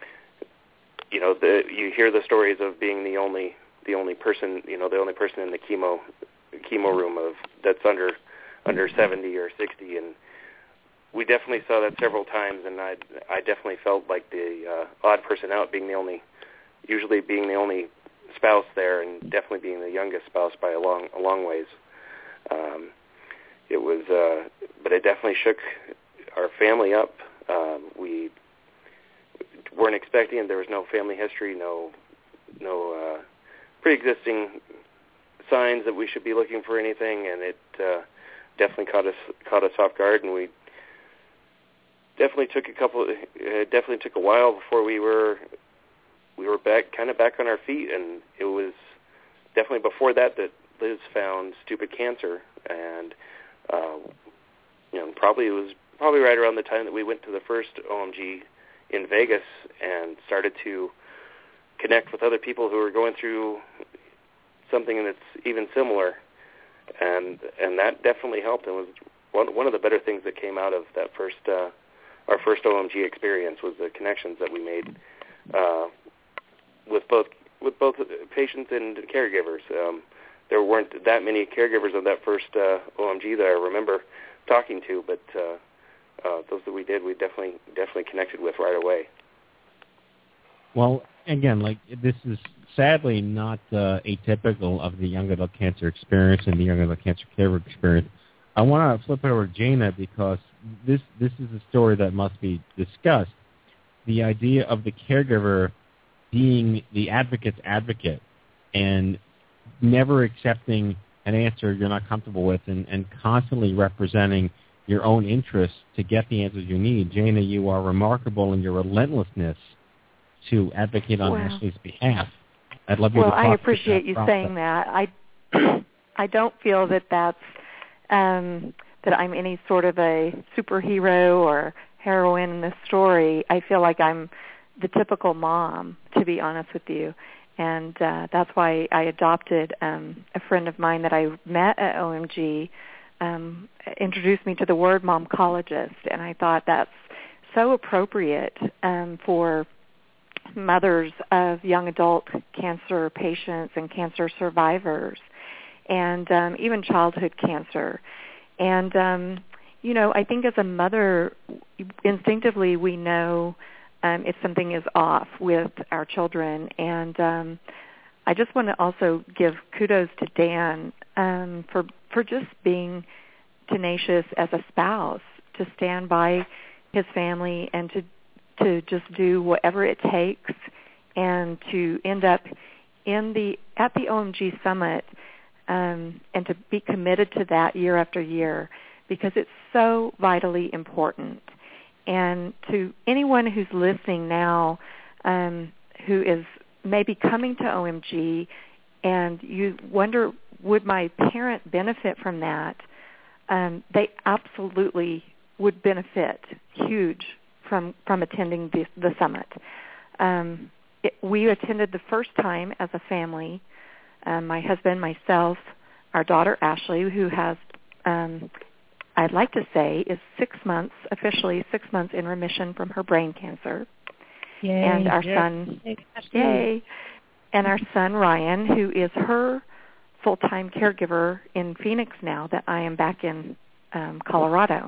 you know, the, you hear the stories of being the only the only person, you know, the only person in the chemo chemo room of that's under under seventy or sixty, and we definitely saw that several times, and I I definitely felt like the uh, odd person out, being the only, usually being the only spouse there, and definitely being the youngest spouse by a long a long ways. Um, it was, uh, but it definitely shook our family up. Um, we weren't expecting it. There was no family history, no no uh, pre-existing signs that we should be looking for anything, and it uh, definitely caught us caught us off guard, and we definitely took a couple. It definitely took a while before we were we were back, kind of back on our feet, and it was definitely before that that Liz found Stupid Cancer, and uh, you know, probably it was probably right around the time that we went to the first O M G in Vegas and started to connect with other people who were going through something that's even similar, and and that definitely helped. It was one one of the better things that came out of that first uh, our first O M G experience was the connections that we made uh, with both with both patients and caregivers. Um, there weren't that many caregivers of that first uh, O M G that I remember talking to, but uh, uh, those that we did, we definitely definitely connected with right away. Well, again, like this is sadly not uh, atypical of the young adult cancer experience and the young adult cancer care experience. I want to flip it over to Jana because this this is a story that must be discussed. The idea of the caregiver being the advocate's advocate and never accepting an answer you're not comfortable with, and, and constantly representing your own interests to get the answers you need. Jana, you are remarkable in your relentlessness to advocate on Wow. Ashley's behalf. I'd love you well, to talk I appreciate that you process. saying that. I, I don't feel that that's um, that I'm any sort of a superhero or heroine in this story. I feel like I'm the typical mom, to be honest with you, and uh, that's why I adopted um, a friend of mine that I met at O M G. Um, introduced me to the word momcologist, and I thought that's so appropriate um, for mothers of young adult cancer patients and cancer survivors, and um, even childhood cancer. And, um, you know, I think as a mother, instinctively we know um, if something is off with our children. And um, I just want to also give kudos to Dan um, for, for just being tenacious as a spouse, to stand by his family and to to just do whatever it takes, and to end up in the at the O M G summit, um, and to be committed to that year after year, because it's so vitally important. And to anyone who's listening now, um, who is maybe coming to O M G, and you wonder, would my parent benefit from that? Um, they absolutely would benefit huge from from attending the, the summit. Um, it, we attended the first time as a family, um, my husband, myself, our daughter Ashley, who has, um, I'd like to say, is six months, officially six months in remission from her brain cancer. Yay. And our Yay. son, Yay. yay, and our son Ryan, who is her full-time caregiver in Phoenix now that I am back in um, Colorado.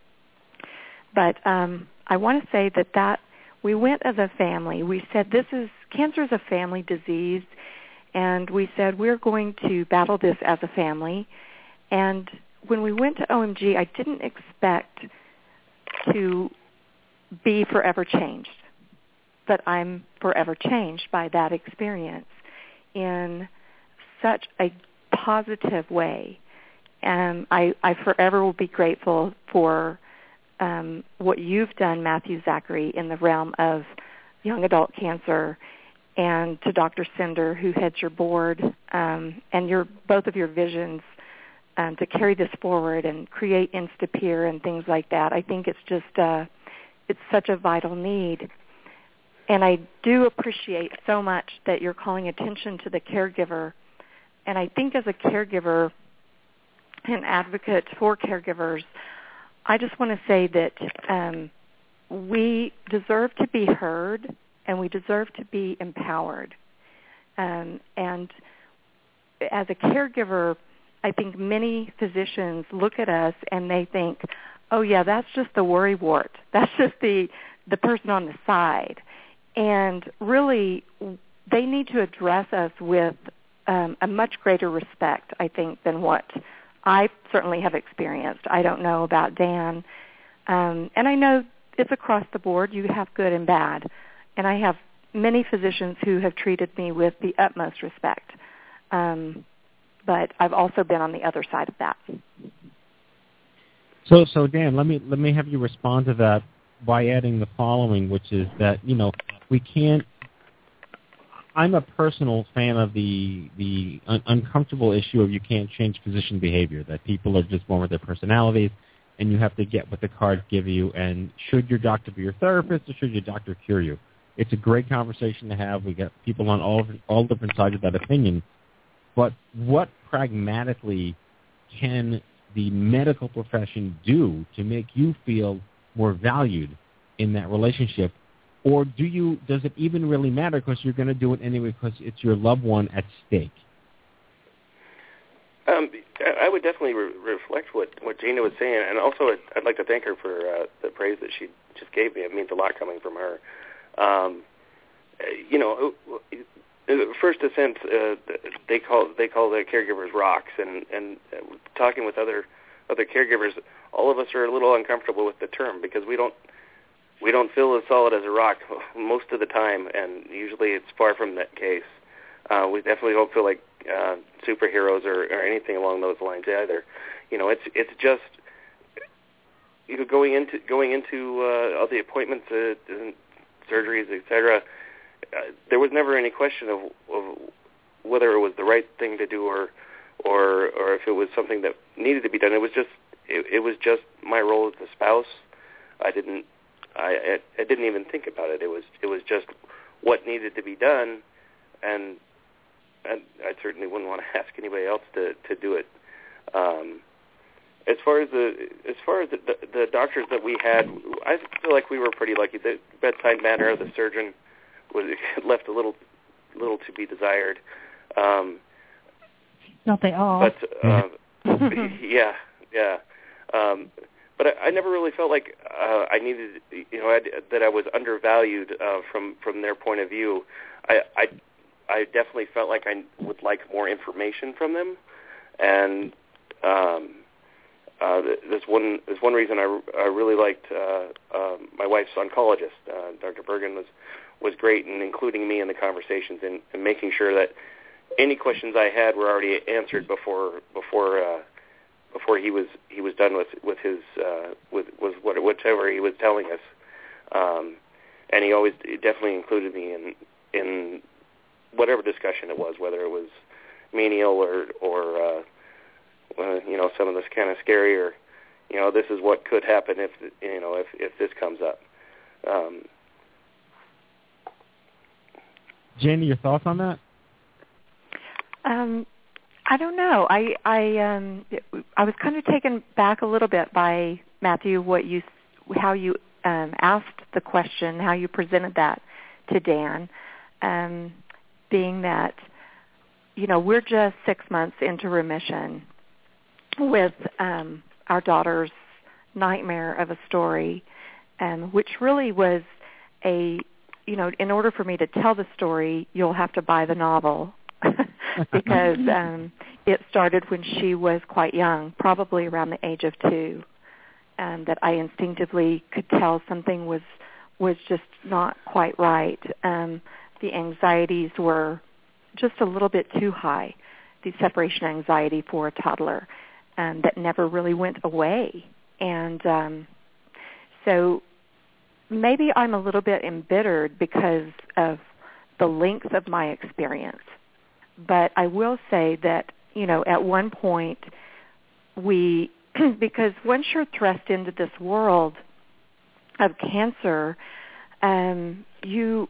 But um, I want to say that, that we went as a family. We said this is cancer is a family disease, and we said we're going to battle this as a family. And when we went to O M G, I didn't expect to be forever changed, but I'm forever changed by that experience in such a positive way. And I, I forever will be grateful for um, what you've done, Matthew Zachary, in the realm of young adult cancer, and to Doctor Sender, who heads your board, um, and your both of your visions um, to carry this forward and create Instapeer and things like that. I think it's just uh, it's such a vital need. and I do appreciate so much that you're calling attention to the caregiver. And I think as a caregiver, an advocate for caregivers, I just want to say that um, we deserve to be heard and we deserve to be empowered. Um, and as a caregiver, I think many physicians look at us and they think, oh, yeah, that's just the worrywart. That's just the, the person on the side. And really, they need to address us with um, a much greater respect, I think, than what I certainly have experienced. I don't know about Dan. Um, and I know it's across the board. You have good and bad. And I have many physicians who have treated me with the utmost respect. Um, but I've also been on the other side of that. So, so Dan, let me let me have you respond to that by adding the following, which is that, you know, we can't. I'm a personal fan of the the un- uncomfortable issue of you can't change physician behavior. That people are just born with their personalities, and you have to get what the cards give you. And should your doctor be your therapist, or should your doctor cure you? It's a great conversation to have. We got people on all all different sides of that opinion. But what pragmatically can the medical profession do to make you feel more valued in that relationship? Or do you? Does it even really matter because you're going to do it anyway because it's your loved one at stake? Um, I would definitely re- reflect what, what Gina was saying, and also I'd, I'd like to thank her for uh, the praise that she just gave me. It means a lot coming from her. Um, you know, first a sense, uh, they call they call the caregivers rocks, and and talking with other other caregivers, all of us are a little uncomfortable with the term because we don't we don't feel as solid as a rock most of the time, and usually it's far from that case. Uh, we definitely don't feel like uh, superheroes or, or anything along those lines either. You know, it's it's just you know going into going into uh, all the appointments, uh, and surgeries, et cetera. Uh, there was never any question of, of whether it was the right thing to do or or or if it was something that needed to be done. It was just it, it was just my role as a spouse. I didn't I, I I didn't even think about it. It was it was just what needed to be done, and and I certainly wouldn't want to ask anybody else to, to do it. Um, as far as the as far as the, the, the doctors that we had, I feel like we were pretty lucky. The bedside manner of the surgeon was left a little little to be desired. Um, Don't they all? But uh, yeah, yeah. Um, but I, I never really felt like uh, I needed, you know, I'd, that I was undervalued uh, from from their point of view. I, I I definitely felt like I would like more information from them, and um, uh, there's one there's one reason I, I really liked uh, uh, my wife's oncologist, uh, Doctor Bergen was was great in including me in the conversations and, and making sure that any questions I had were already answered before before uh, before he was he was done with with his uh, with with what, whatever he was telling us, um, and he always he definitely included me in in whatever discussion it was, whether it was menial or or uh, uh, you know, some of this kind of scary, or you know, this is what could happen if you know if if this comes up. Um, Jenny, your thoughts on that? Um, I don't know. I I um I was kind of taken back a little bit by Matthew, what you how you um, asked the question, how you presented that to Dan, um, being that you know we're just six months into remission with um, our daughter's nightmare of a story, um, which really was a you know in order for me to tell the story, you'll have to buy the novel. because um, it started when she was quite young, probably around the age of two, um, that I instinctively could tell something was was just not quite right. Um, the anxieties were just a little bit too high, the separation anxiety for a toddler, um, that never really went away. And um, so maybe I'm a little bit embittered because of the length of my experience. But I will say that, you know, at one point we, because once you're thrust into this world of cancer, um, you,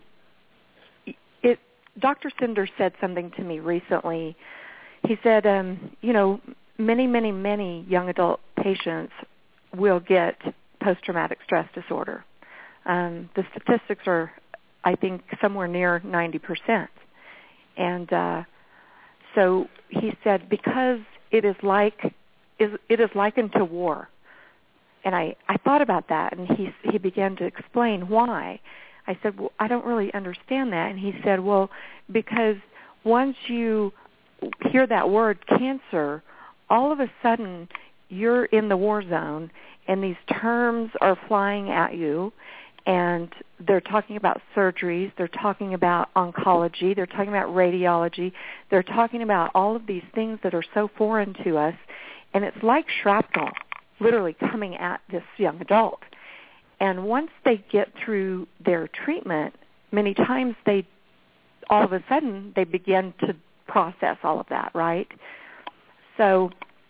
it. Doctor Cinder said something to me recently. He said, um, you know, many, many, many young adult patients will get post-traumatic stress disorder. Um, the statistics are, I think, somewhere near ninety percent. And uh, so he said, because it is like, is it is likened to war. And I, I thought about that, and he he began to explain why. I said, well, I don't really understand that. And he said, well, because once you hear that word cancer, all of a sudden you're in the war zone, and these terms are flying at you, and they're talking about surgeries, they're talking about oncology, they're talking about radiology, they're talking about all of these things that are so foreign to us, and it's like shrapnel literally coming at this young adult. And once they get through their treatment, many times they, all of a sudden, they begin to process all of that, right? So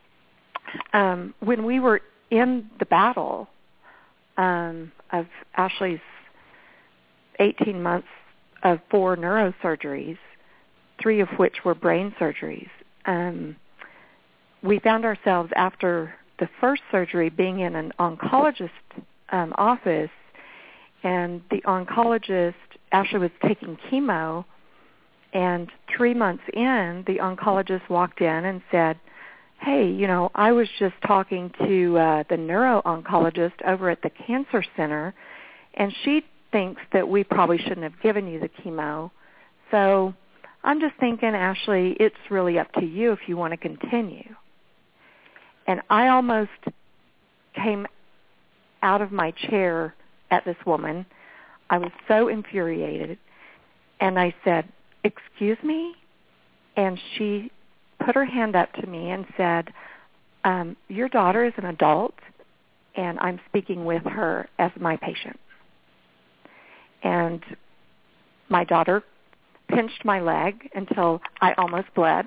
um, when we were in the battle um, of Ashley's eighteen months of four neurosurgeries, three of which were brain surgeries, um, we found ourselves after the first surgery being in an oncologist um, office, and the oncologist, Ashley was taking chemo, and three months in, the oncologist walked in and said, hey, you know, I was just talking to uh, the neuro-oncologist over at the cancer center, and she thinks that we probably shouldn't have given you the chemo. So I'm just thinking, Ashley, it's really up to you if you want to continue. And I almost came out of my chair at this woman. I was so infuriated. And I said, excuse me? And she put her hand up to me and said, um, your daughter is an adult, and I'm speaking with her as my patient. And my daughter pinched my leg until I almost bled.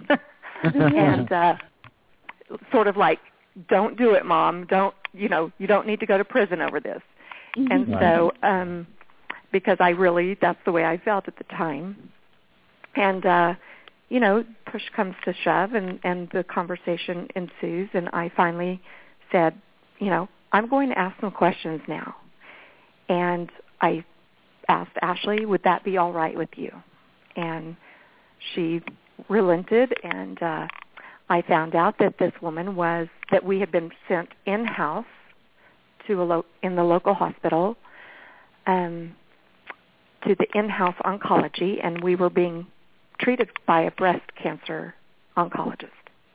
and uh, sort of like, don't do it, Mom. Don't, you know, you don't need to go to prison over this. Mm-hmm. And right. so, um, because I really, that's the way I felt at the time. And, uh, you know, push comes to shove, and, and the conversation ensues, and I finally said, you know, I'm going to ask some questions now. And I asked Ashley, would that be all right with you? And she relented, and uh, I found out that this woman was, that we had been sent in-house to a lo- in the local hospital um, to the in-house oncology, and we were being treated by a breast cancer oncologist.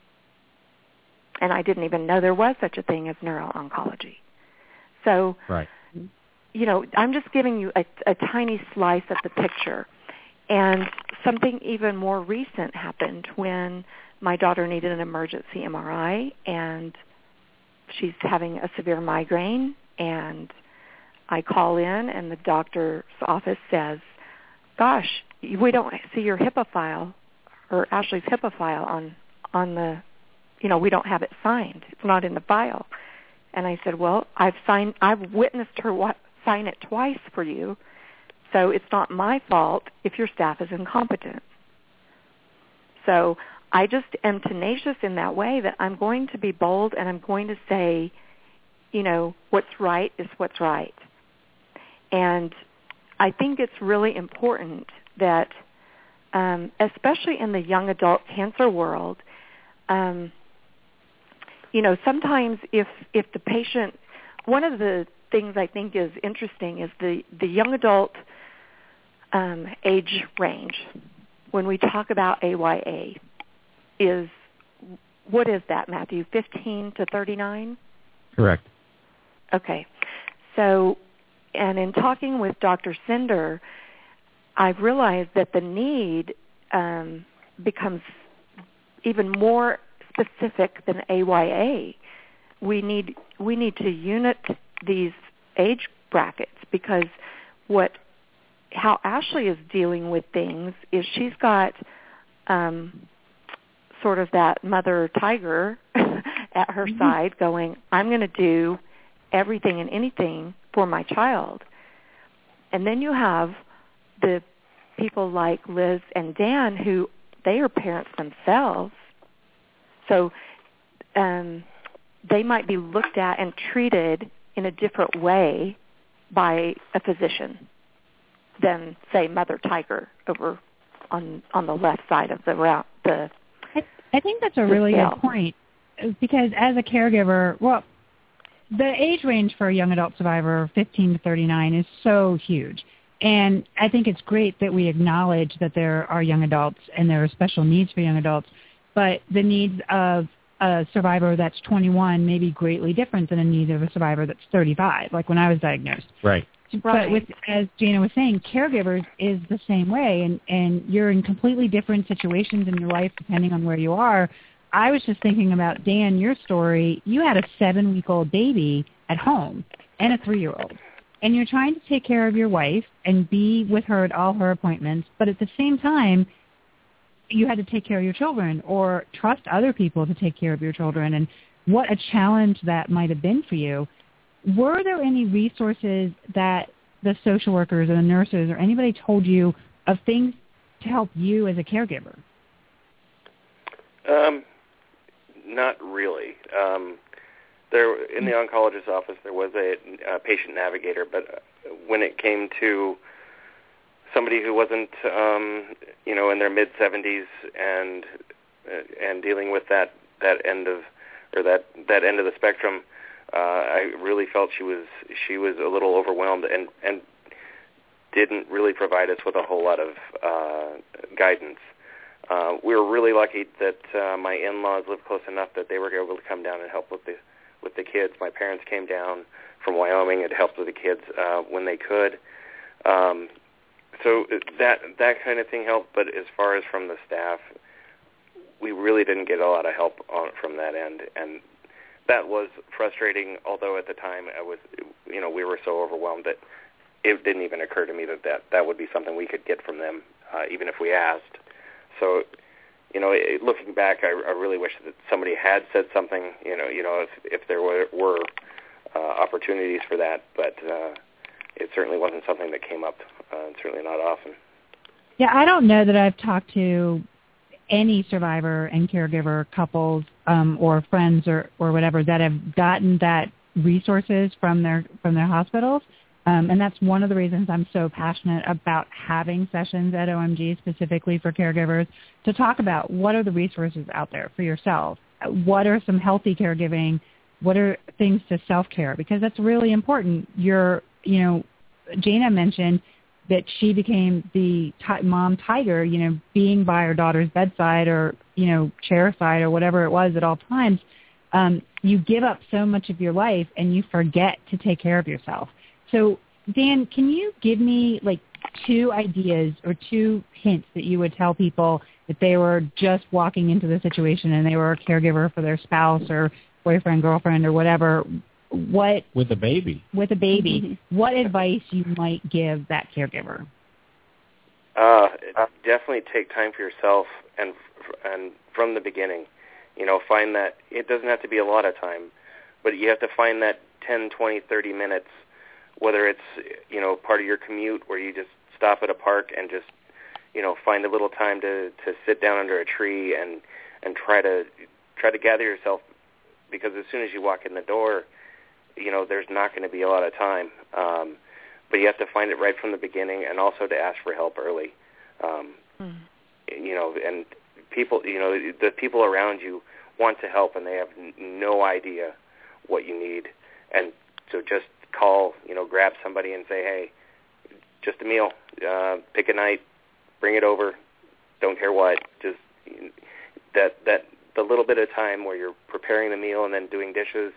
And I didn't even know there was such a thing as neuro-oncology. So, right. you know, I'm just giving you a, a tiny slice of the picture. And something even more recent happened when my daughter needed an emergency M R I, and she's having a severe migraine, and I call in, and the doctor's office says, gosh, we don't see your HIPAA file, or Ashley's HIPAA file on, on the, you know, we don't have it signed. It's not in the file. And I said, well, I've signed, I've witnessed her wa- sign it twice for you, so it's not my fault if your staff is incompetent. So I just am tenacious in that way that I'm going to be bold, and I'm going to say, you know, what's right is what's right. And I think it's really important that, um, especially in the young adult cancer world, um, you know, sometimes if if the patient, one of the things I think is interesting is the, the young adult um, age range. When we talk about A Y A, is, what is that, Matthew, fifteen to thirty-nine? Correct. Okay. So, and in talking with Doctor Cinder, I've realized that the need um, becomes even more specific than A Y A. We need we need to unit these age brackets, because what how Ashley is dealing with things is she's got um, sort of that mother tiger at her mm-hmm. side going, I'm going to do everything and anything for my child. And then you have the people like Liz and Dan who they are parents themselves. So um, they might be looked at and treated in a different way by a physician than, say, Mother Tiger over on on the left side of the route. The I, I think that's a really scale. good point, because as a caregiver, well, the age range for a young adult survivor, fifteen to thirty-nine, is so huge. And I think it's great that we acknowledge that there are young adults and there are special needs for young adults, but the needs of a survivor that's twenty-one may be greatly different than the needs of a survivor that's thirty-five, like when I was diagnosed. Right. But with, as Jana was saying, caregivers is the same way, and, and you're in completely different situations in your life depending on where you are. I was just thinking about, Dan, your story. You had a seven-week-old baby at home and a three-year-old, and you're trying to take care of your wife and be with her at all her appointments, but at the same time, you had to take care of your children or trust other people to take care of your children, and what a challenge that might have been for you. Were there any resources that the social workers or the nurses or anybody told you of things to help you as a caregiver? Um, not really. Um, there in the oncologist's office there was a, a patient navigator, but when it came to somebody who wasn't, um, you know, in their mid seventies and and dealing with that, that end of or that, that end of the spectrum. Uh, I really felt she was she was a little overwhelmed and, and didn't really provide us with a whole lot of uh, guidance. Uh, we were really lucky that uh, my in-laws lived close enough that they were able to come down and help with the with the kids. My parents came down from Wyoming and helped with the kids uh, when they could. Um, so that that kind of thing helped. But as far as from the staff, we really didn't get a lot of help on from that end, and that was frustrating, although at the time I was, you know, we were so overwhelmed that it didn't even occur to me that that, that would be something we could get from them, uh, even if we asked. So, you know, it, looking back, I, I really wish that somebody had said something, you know, you know, if, if there were, were uh, opportunities for that, but uh, it certainly wasn't something that came up, uh, and certainly not often. Yeah, I don't know that I've talked to any survivor and caregiver couples um, or friends or, or whatever that have gotten that resources from their from their hospitals. Um, and that's one of the reasons I'm so passionate about having sessions at O M G specifically for caregivers to talk about what are the resources out there for yourself. What are some healthy caregiving? What are things to self-care? Because that's really important. You're, you know, Jana mentioned that she became the t- mom tiger, you know, being by her daughter's bedside or, you know, chair side or whatever it was at all times. Um, you give up so much of your life and you forget to take care of yourself. So, Dan, can you give me like two ideas or two hints that you would tell people if they were just walking into the situation and they were a caregiver for their spouse or boyfriend, girlfriend, or whatever? What with a baby? With a baby, mm-hmm. What advice you might give that caregiver? Uh, definitely take time for yourself, and and from the beginning, you know, find that it doesn't have to be a lot of time, but you have to find that ten, twenty, thirty minutes, whether it's, you know, part of your commute where you just stop at a park and just, you know, find a little time to, to sit down under a tree and, and try to try to gather yourself, because as soon as you walk in the door, you know, there's not going to be a lot of time. Um, but you have to find it right from the beginning, and also to ask for help early. Um, mm. You know, and people, you know, the people around you want to help, and they have n- no idea what you need. And so just call, you know, grab somebody and say, hey, just a meal, uh, pick a night, bring it over, don't care what. Just that, that the little bit of time where you're preparing the meal and then doing dishes,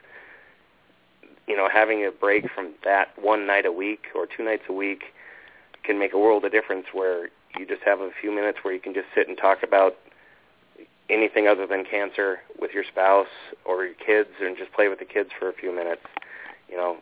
you know, having a break from that one night a week or two nights a week can make a world of difference, where you just have a few minutes where you can just sit and talk about anything other than cancer with your spouse or your kids, and just play with the kids for a few minutes. You know,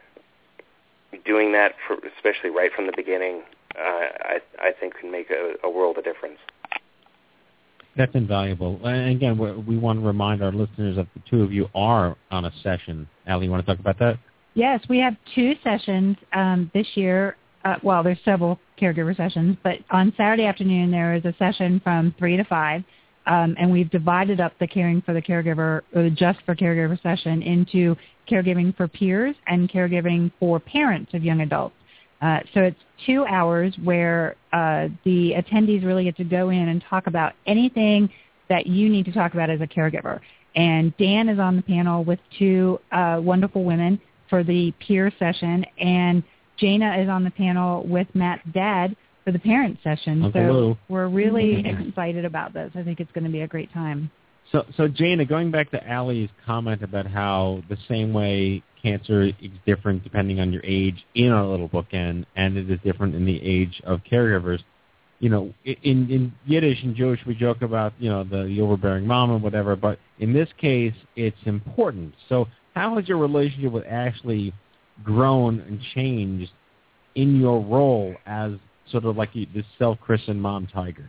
doing that, for, especially right from the beginning, uh, I, I think can make a, a world of difference. That's invaluable. And again, we want to remind our listeners that the two of you are on a session. Allie, you want to talk about that? Yes, we have two sessions um, this year uh, well, there's several caregiver sessions, but on Saturday afternoon there is a session from three to five, um, and we've divided up the caring for the caregiver, or the just for caregiver session into caregiving for peers and caregiving for parents of young adults. Uh, so it's two hours where uh, the attendees really get to go in and talk about anything that you need to talk about as a caregiver. And Dan is on the panel with two uh, wonderful women for the peer session, and Jana is on the panel with Matt's dad for the parent session. Uncle so Lou. We're really excited about this. I think it's going to be a great time. So, so Jana, going back to Allie's comment about how the same way cancer is different depending on your age in our little bookend, and it is different in the age of caregivers. You know, in, in Yiddish and Jewish, we joke about, you know, the, the overbearing mom and whatever, but in this case, it's important. So how has your relationship with Ashley grown and changed in your role as sort of like this self-christened mom tiger?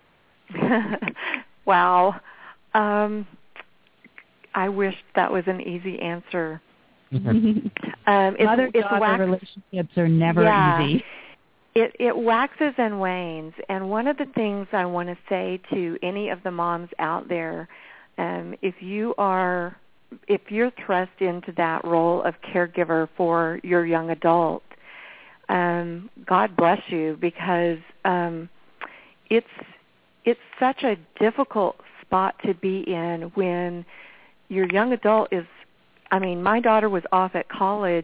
Wow. Um, I wish that was an easy answer. um, it's, Mother-daughter wax- relationships are never yeah. easy. It, it waxes and wanes, and one of the things I want to say to any of the moms out there, um, if you are, if you're thrust into that role of caregiver for your young adult, um, God bless you, because um, it's it's such a difficult spot to be in when your young adult is. I mean, my daughter was off at college,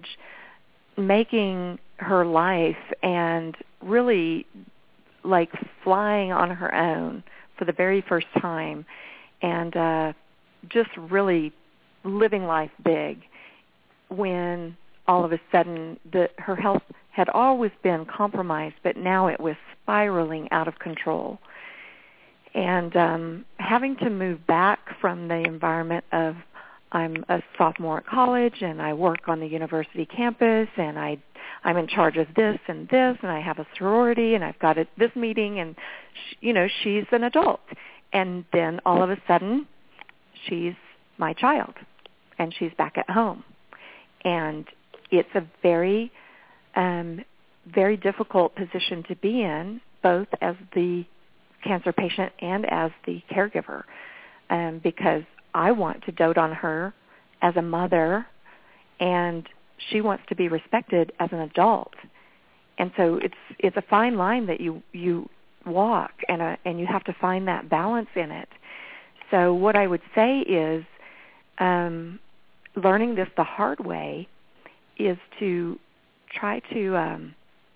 making her life and really like flying on her own for the very first time, and uh, just really living life big, when all of a sudden the, her health had always been compromised, but now it was spiraling out of control. And um, having to move back from the environment of, I'm a sophomore at college and I work on the university campus and I, I'm in charge of this and this and I have a sorority and I've got a, this meeting, and, sh- you know, she's an adult. And then all of a sudden she's my child and she's back at home. And it's a very, um, very difficult position to be in, both as the cancer patient and as the caregiver, um, because I want to dote on her as a mother, and she wants to be respected as an adult. And so it's it's a fine line that you you walk, and a, and you have to find that balance in it. So what I would say is, um, learning this the hard way is to try to um,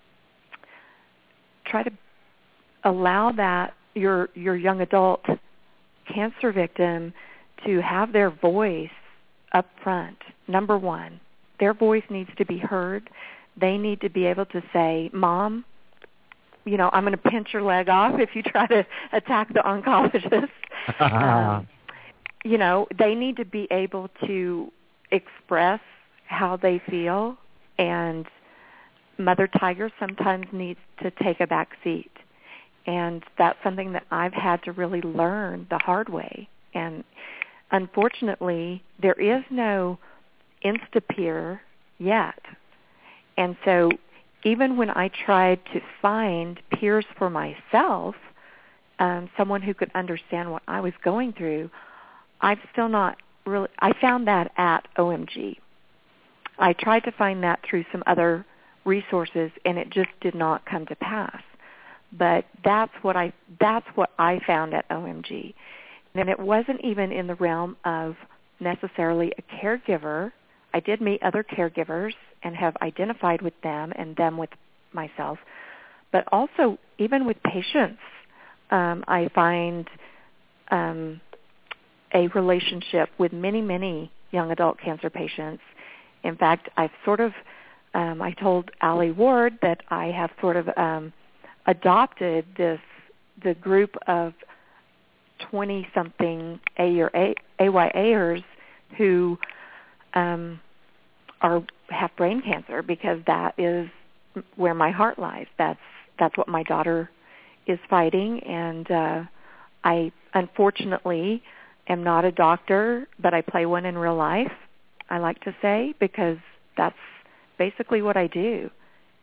try to allow that your your young adult cancer victim to have their voice up front. Number one, their voice needs to be heard. They need to be able to say, Mom, you know, I'm going to pinch your leg off if you try to attack the oncologist. um, you know, they need to be able to express how they feel, and Mother Tiger sometimes needs to take a back seat. And that's something that I've had to really learn the hard way. And unfortunately, there is no Instapeer yet. And so even when I tried to find peers for myself, um, someone who could understand what I was going through, I've still not really, I found that at O M G. I tried to find that through some other resources, and it just did not come to pass. But that's what I that's what I found at O M G. And it wasn't even in the realm of necessarily a caregiver. I did meet other caregivers and have identified with them and them with myself. But also, even with patients, um, I find um, a relationship with many, many young adult cancer patients. In fact, I've sort of, um, I told Allie Ward that I have sort of um, adopted this, the group of twenty-something A or A, AYAers who um, are have brain cancer, because that is where my heart lies. That's that's what my daughter is fighting, and uh, I unfortunately am not a doctor, but I play one in real life, I like to say, because that's basically what I do.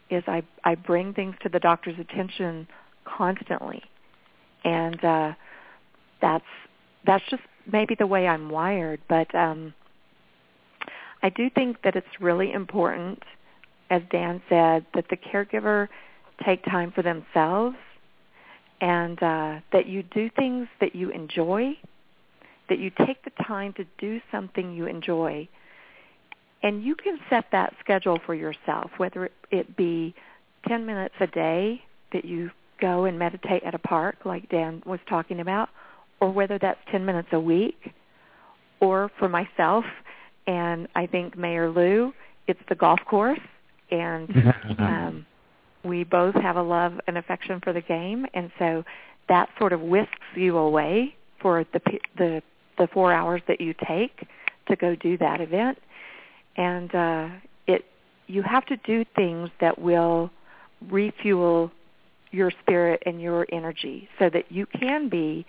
is I I bring things to the doctor's attention constantly, and uh, that's that's just maybe the way I'm wired. But um, I do think that it's really important, as Dan said, that the caregiver take time for themselves, and uh, that you do things that you enjoy, that you take the time to do something you enjoy. And you can set that schedule for yourself, whether it, it be ten minutes a day that you go and meditate at a park like Dan was talking about, or whether that's ten minutes a week, or for myself, and I think Mayor Lou, it's the golf course, and um, we both have a love and affection for the game, and so that sort of whisks you away for the the, the four hours that you take to go do that event. And uh, it, you have to do things that will refuel your spirit and your energy so that you can be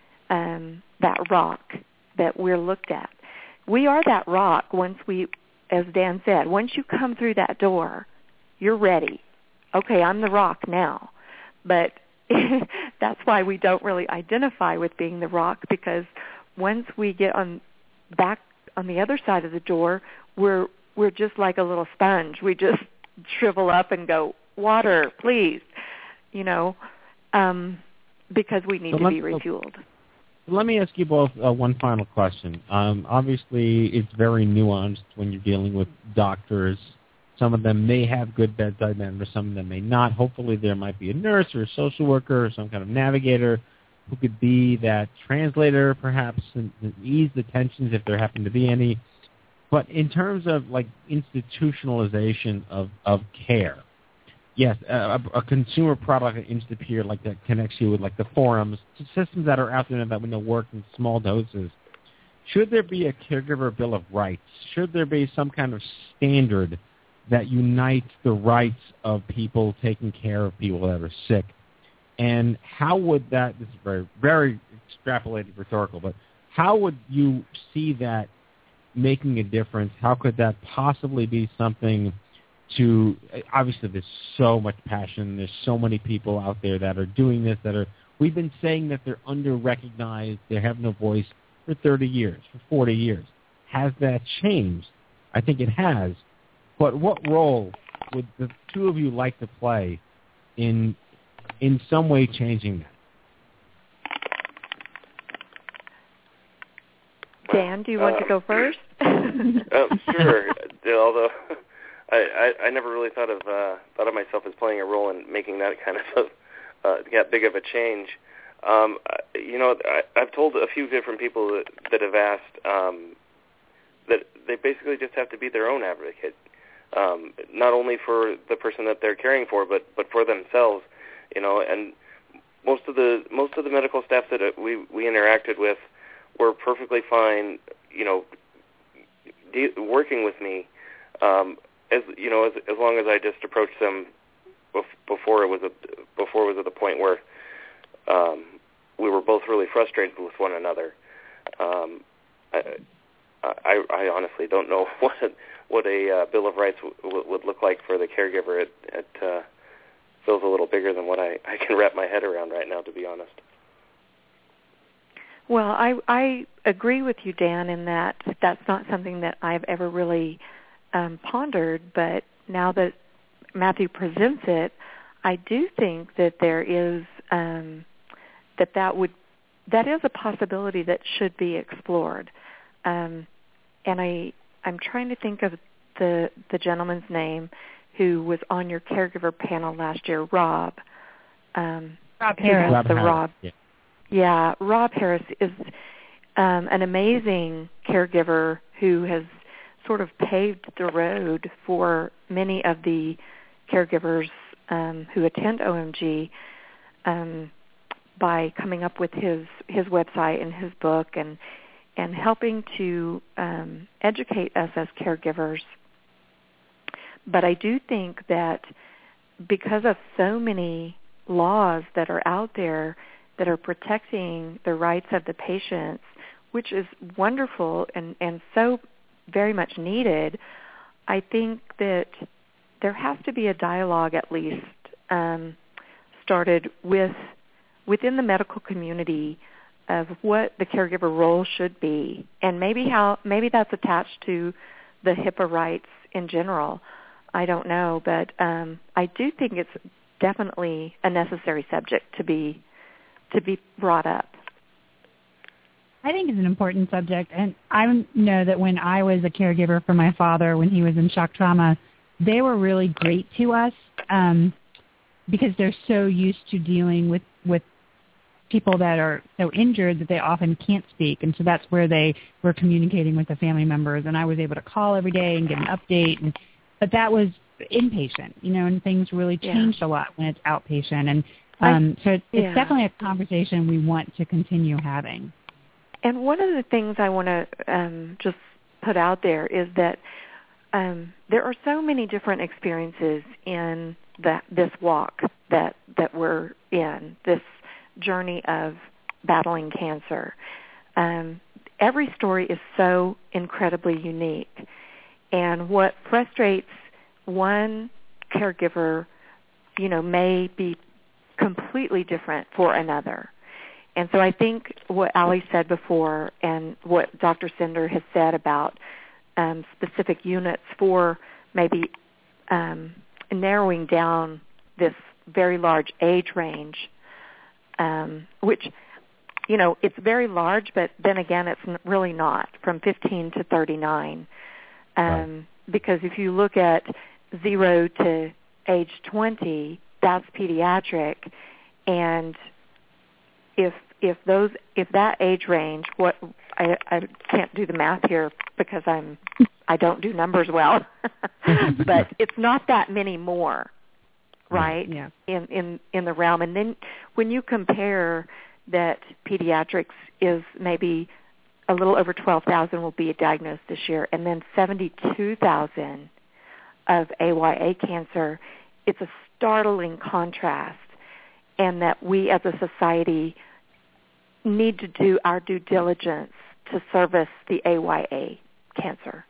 um, that rock that we're looked at. We are that rock once we, as Dan said, once you come through that door, you're ready. Okay, I'm the rock now. But that's why we don't really identify with being the rock, because once we get on back on the other side of the door, we're we're just like a little sponge. We just shrivel up and go, water, please, you know, um, because we need so to be refueled. Let me ask you both uh, one final question. Um, obviously, it's very nuanced when you're dealing with doctors. Some of them may have good bedside manner, some of them may not. Hopefully there might be a nurse or a social worker or some kind of navigator who could be that translator, perhaps, and, and ease the tensions if there happen to be any. But in terms of, like, institutionalization of, of care, yes, a, a consumer product like Instapeer, like that connects you with, like, the forums, systems that are out there that we know work in small doses. Should there be a caregiver bill of rights? Should there be some kind of standard that unites the rights of people taking care of people that are sick? And how would that, this is very, very extrapolated rhetorical, but how would you see that making a difference? How could that possibly be something to, obviously there's so much passion, there's so many people out there that are doing this, that are, we've been saying that they're under-recognized, they have no voice for thirty years, for forty years. Has that changed? I think it has. But what role would the two of you like to play in in some way changing that? Dan, do you want uh, to go first? uh, sure. Although I, I, I never really thought of uh, thought of myself as playing a role in making that kind of a, uh, that big of a change. Um, you know, I, I've told a few different people that, that have asked um, that they basically just have to be their own advocate, um, not only for the person that they're caring for, but but for themselves. You know, and most of the most of the medical staff that we we interacted with were perfectly fine, you know, de- working with me, um, as you know, as, as long as I just approached them bef- before it was a, before it was at the point where um, we were both really frustrated with one another. Um, I, I, I honestly don't know what a, what a uh, Bill of Rights w- would look like for the caregiver. It, it uh, feels a little bigger than what I, I can wrap my head around right now, to be honest. Well, I, I agree with you, Dan, in that that's not something that I've ever really um, pondered, but now that Matthew presents it, I do think that there is um, that that would that is a possibility that should be explored. Um, and I I'm trying to think of the the gentleman's name who was on your caregiver panel last year, Rob. Um, Rob Harris. Rob the Harris. Rob. Yeah. Yeah, Rob Harris is um, an amazing caregiver who has sort of paved the road for many of the caregivers um, who attend O M G um, by coming up with his, his website and his book and and helping to um, educate us as caregivers. But I do think that because of so many laws that are out there that are protecting the rights of the patients, which is wonderful and, and so very much needed, I think that there has to be a dialogue at least um, started with within the medical community of what the caregiver role should be, and maybe how maybe that's attached to the HIPAA rights in general. I don't know, but um, I do think it's definitely a necessary subject to be to be brought up. I think it's an important subject, and I know that when I was a caregiver for my father when he was in shock trauma, they were really great to us um, because they're so used to dealing with, with people that are so injured that they often can't speak, and so that's where they were communicating with the family members, and I was able to call every day and get an update, and, but that was inpatient, you know, and things really changed yeah. a lot when it's outpatient, and um, so it's, it's yeah. definitely a conversation we want to continue having. And one of the things I want to um, just put out there is that um, there are so many different experiences in that this walk that that we're in, this journey of battling cancer. Um, every story is so incredibly unique, and what frustrates one caregiver, you know, may be completely different for another. And so I think what Ali said before and what Doctor Sender has said about um, specific units for maybe um, narrowing down this very large age range, um, which, you know, it's very large, but then again, it's really not, from fifteen to thirty-nine. Um, right. Because if you look at zero to age twenty, that's pediatric, and if if those if that age range, what I, I can't do the math here because I'm I don't do numbers well, but it's not that many more, right? Yeah. In in in the realm, and then when you compare that pediatrics is maybe a little over twelve thousand will be diagnosed this year, and then seventy-two thousand of A Y A cancer, it's a startling contrast, and that we as a society need to do our due diligence to service the A Y A cancer.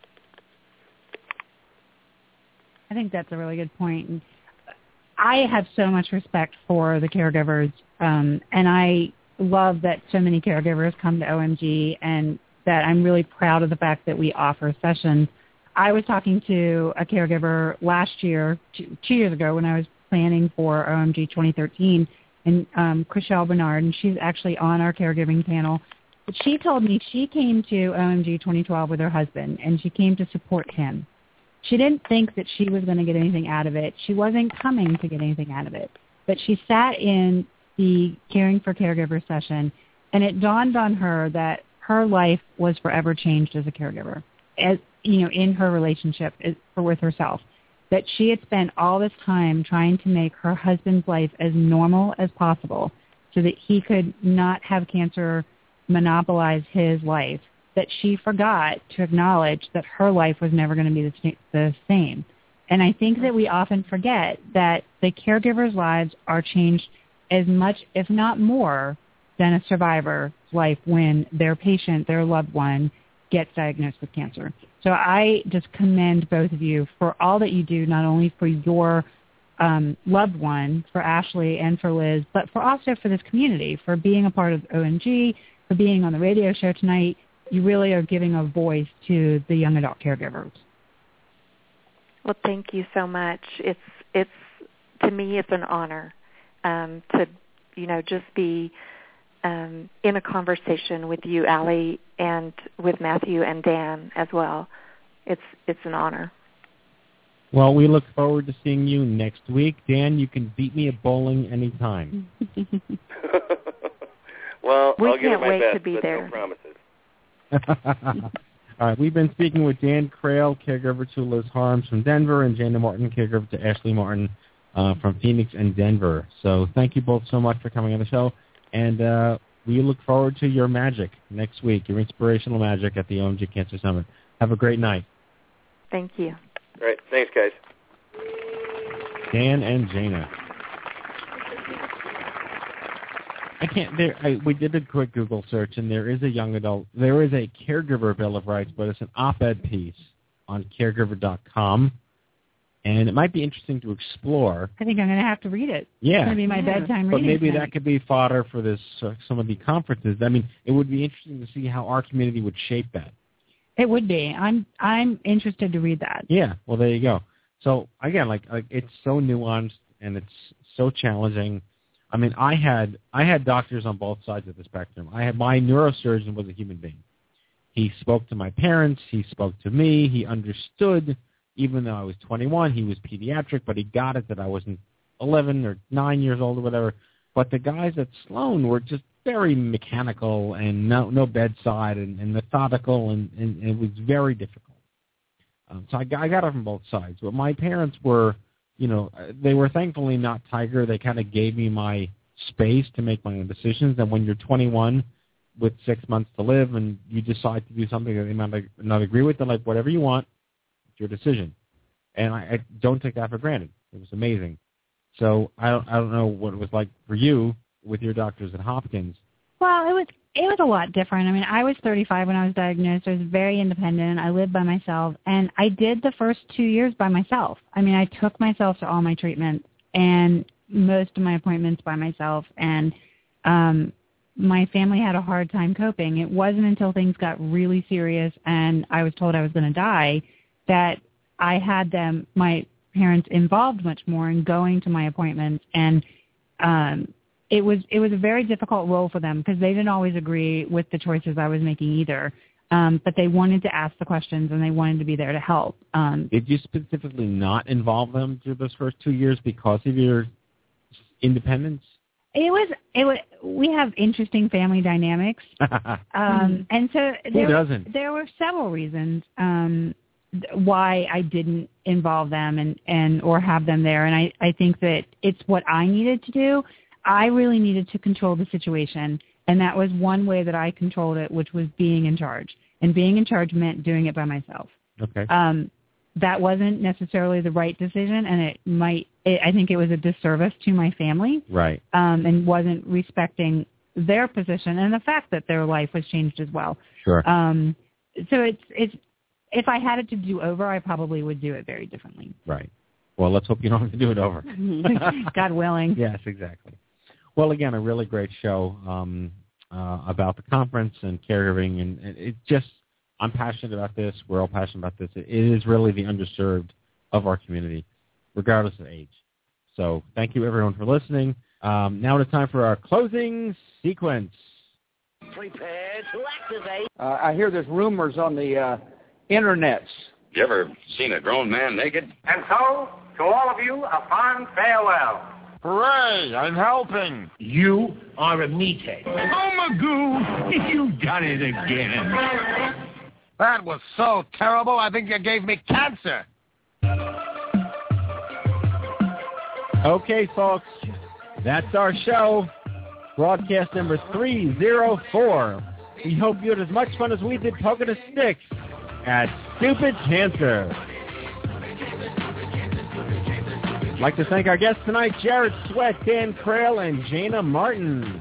I think that's a really good point. And I have so much respect for the caregivers, um, and I love that so many caregivers come to O M G, and that I'm really proud of the fact that we offer sessions. I was talking to a caregiver last year, two, two years ago, when I was planning for O M G twenty thirteen, and um, Chriselle Bernard, and she's actually on our caregiving panel. But she told me she came to O M G twenty twelve with her husband, and she came to support him. She didn't think that she was going to get anything out of it. She wasn't coming to get anything out of it. But she sat in the Caring for Caregiver session, and it dawned on her that her life was forever changed as a caregiver, as you know, in her relationship with herself. That she had spent all this time trying to make her husband's life as normal as possible so that he could not have cancer monopolize his life, that she forgot to acknowledge that her life was never going to be the, the same. And I think that we often forget that the caregiver's lives are changed as much, if not more, than a survivor's life when their patient, their loved one, gets diagnosed with cancer. So I just commend both of you for all that you do, not only for your um, loved one, for Ashley and for Liz, but for also for this community, for being a part of O M G, for being on the radio show tonight. You really are giving a voice to the young adult caregivers. Well, thank you so much. It's it's to me, it's an honor um, to you know just be um, in a conversation with you, Ali, and with Matthew and Dan as well. It's it's an honor. Well, we look forward to seeing you next week. Dan, you can beat me at bowling anytime. Well, we I'll give it can't my wait best, to be but there. no promises. All right, we've been speaking with Dan Crail, caregiver to Liz Harms from Denver, and Jana Martin, caregiver to Ashley Martin uh, from Phoenix and Denver. So thank you both so much for coming on the show, and uh, we look forward to your magic next week, your inspirational magic at the O M G Cancer Summit. Have a great night. Thank you. All right, thanks, guys. Dan and Jana. I can't. There, I, we did a quick Google search, and there is a young adult. There is a caregiver bill of rights, but it's an op-ed piece on caregiver dot com. and it might be interesting to explore. I think I'm going to have to read it. Yeah. It's going to be my yeah. bedtime But reading. maybe tonight. that could be fodder for this uh, some of the conferences. I mean, it would be interesting to see how our community would shape that. It would be. I'm I'm interested to read that. Yeah. Well, there you go. So again, like, like it's so nuanced and it's so challenging. I mean, I had I had doctors on both sides of the spectrum. I had my neurosurgeon was a human being. He spoke to my parents. He spoke to me. He understood, even though I was twenty-one. He was pediatric, but he got it that I wasn't eleven or nine years old or whatever. But the guys at Sloan were just very mechanical and no no bedside and, and methodical, and, and, and it was very difficult. Um, so I got, I got it from both sides. But my parents were, you know, they were thankfully not Tiger. They kind of gave me my space to make my own decisions. And when you're twenty-one with six months to live and you decide to do something that they might not agree with, they're like, whatever you want, it's your decision. And I, I don't take that for granted. It was amazing. So I don't, I don't know what it was like for you with your doctors at Hopkins. Well, it was it was a lot different. I mean, I was thirty-five when I was diagnosed. I was very independent. I lived by myself, and I did the first two years by myself. I mean, I took myself to all my treatments and most of my appointments by myself, and um, my family had a hard time coping. It wasn't until things got really serious and I was told I was going to die that I had them, my parents, involved much more in going to my appointments, and um, it was it was a very difficult role for them because they didn't always agree with the choices I was making either. Um, but they wanted to ask the questions and they wanted to be there to help. Um, Did you specifically not involve them through those first two years because of your independence? It was it was we have interesting family dynamics, um, and so there, Who doesn't? there were several reasons um, why I didn't involve them and, and or have them there, and I, I think that it's what I needed to do. I really needed to control the situation, and that was one way that I controlled it, which was being in charge. And being in charge meant doing it by myself. Okay. Um, that wasn't necessarily the right decision, and it might. It, I think it was a disservice to my family. Right. Um, and wasn't respecting their position and the fact that their life was changed as well. Sure. Um, so it's it's if I had it to do over, I probably would do it very differently. Right. Well, let's hope you don't have to do it over. God willing. Yes, exactly. Well, again, a really great show um, uh, about the conference and caregiving, and, and it just, I'm passionate about this. We're all passionate about this. It, it is really the underserved of our community, regardless of age. So thank you, everyone, for listening. Um, now it's time for our closing sequence. Prepare to activate. Uh, I hear there's rumors on the uh, internets. You ever seen a grown man naked? And so, to all of you, a fond farewell. Hooray, I'm helping. You are a meathead. Oh, Magoo, you done it again. That was so terrible, I think you gave me cancer. Okay, folks, that's our show, broadcast number three oh four. We hope you had as much fun as we did poking a stick at Stupid Cancer. I'd like to thank our guests tonight, Jared Sweat, Dan Crail, and Jana Martin.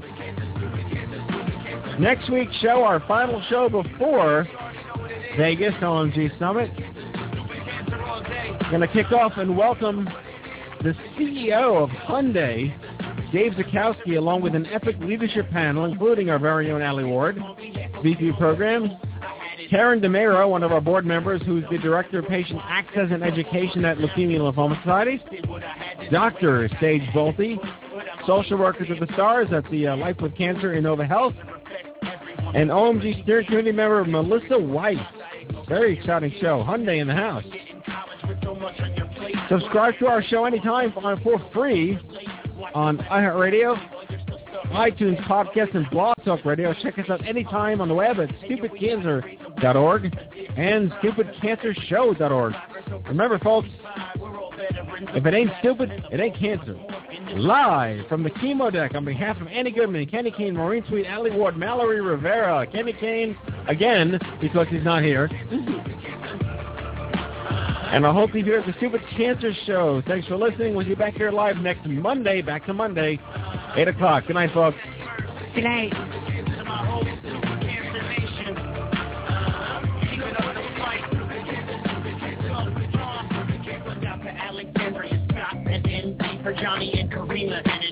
Next week's show, our final show before Vegas O M G Summit. Going to kick off and welcome the C E O of Hyundai, Dave Zukowski, along with an epic leadership panel, including our very own Allie Ward, V P of Programs, Karen DeMero, one of our board members, who's the Director of Patient Access and Education at Leukemia and Lymphoma Societies, Doctor Sage Bolte, Social Workers of the Stars at the uh, Life with Cancer Innova Health, and O M G Steering Committee member Melissa White. Very exciting show. Hyundai in the house. Subscribe to our show anytime for free on iHeartRadio, iTunes, Podcast, and Blog Talk Radio. Check us out anytime on the web at stupid cancer dot org and stupid cancer show dot org. Remember, folks, if it ain't stupid, it ain't cancer. Live from the chemo deck on behalf of Annie Goodman, Kenny Kane, Maureen Sweet, Allie Ward, Mallory Rivera, Kenny Kane, again, because he's not here. And I hope you hear the Stupid Cancer Show. Thanks for listening. We'll be back here live next Monday, back to Monday, eight o'clock. Good night, folks. Good night. Alley for Johnny and Karima and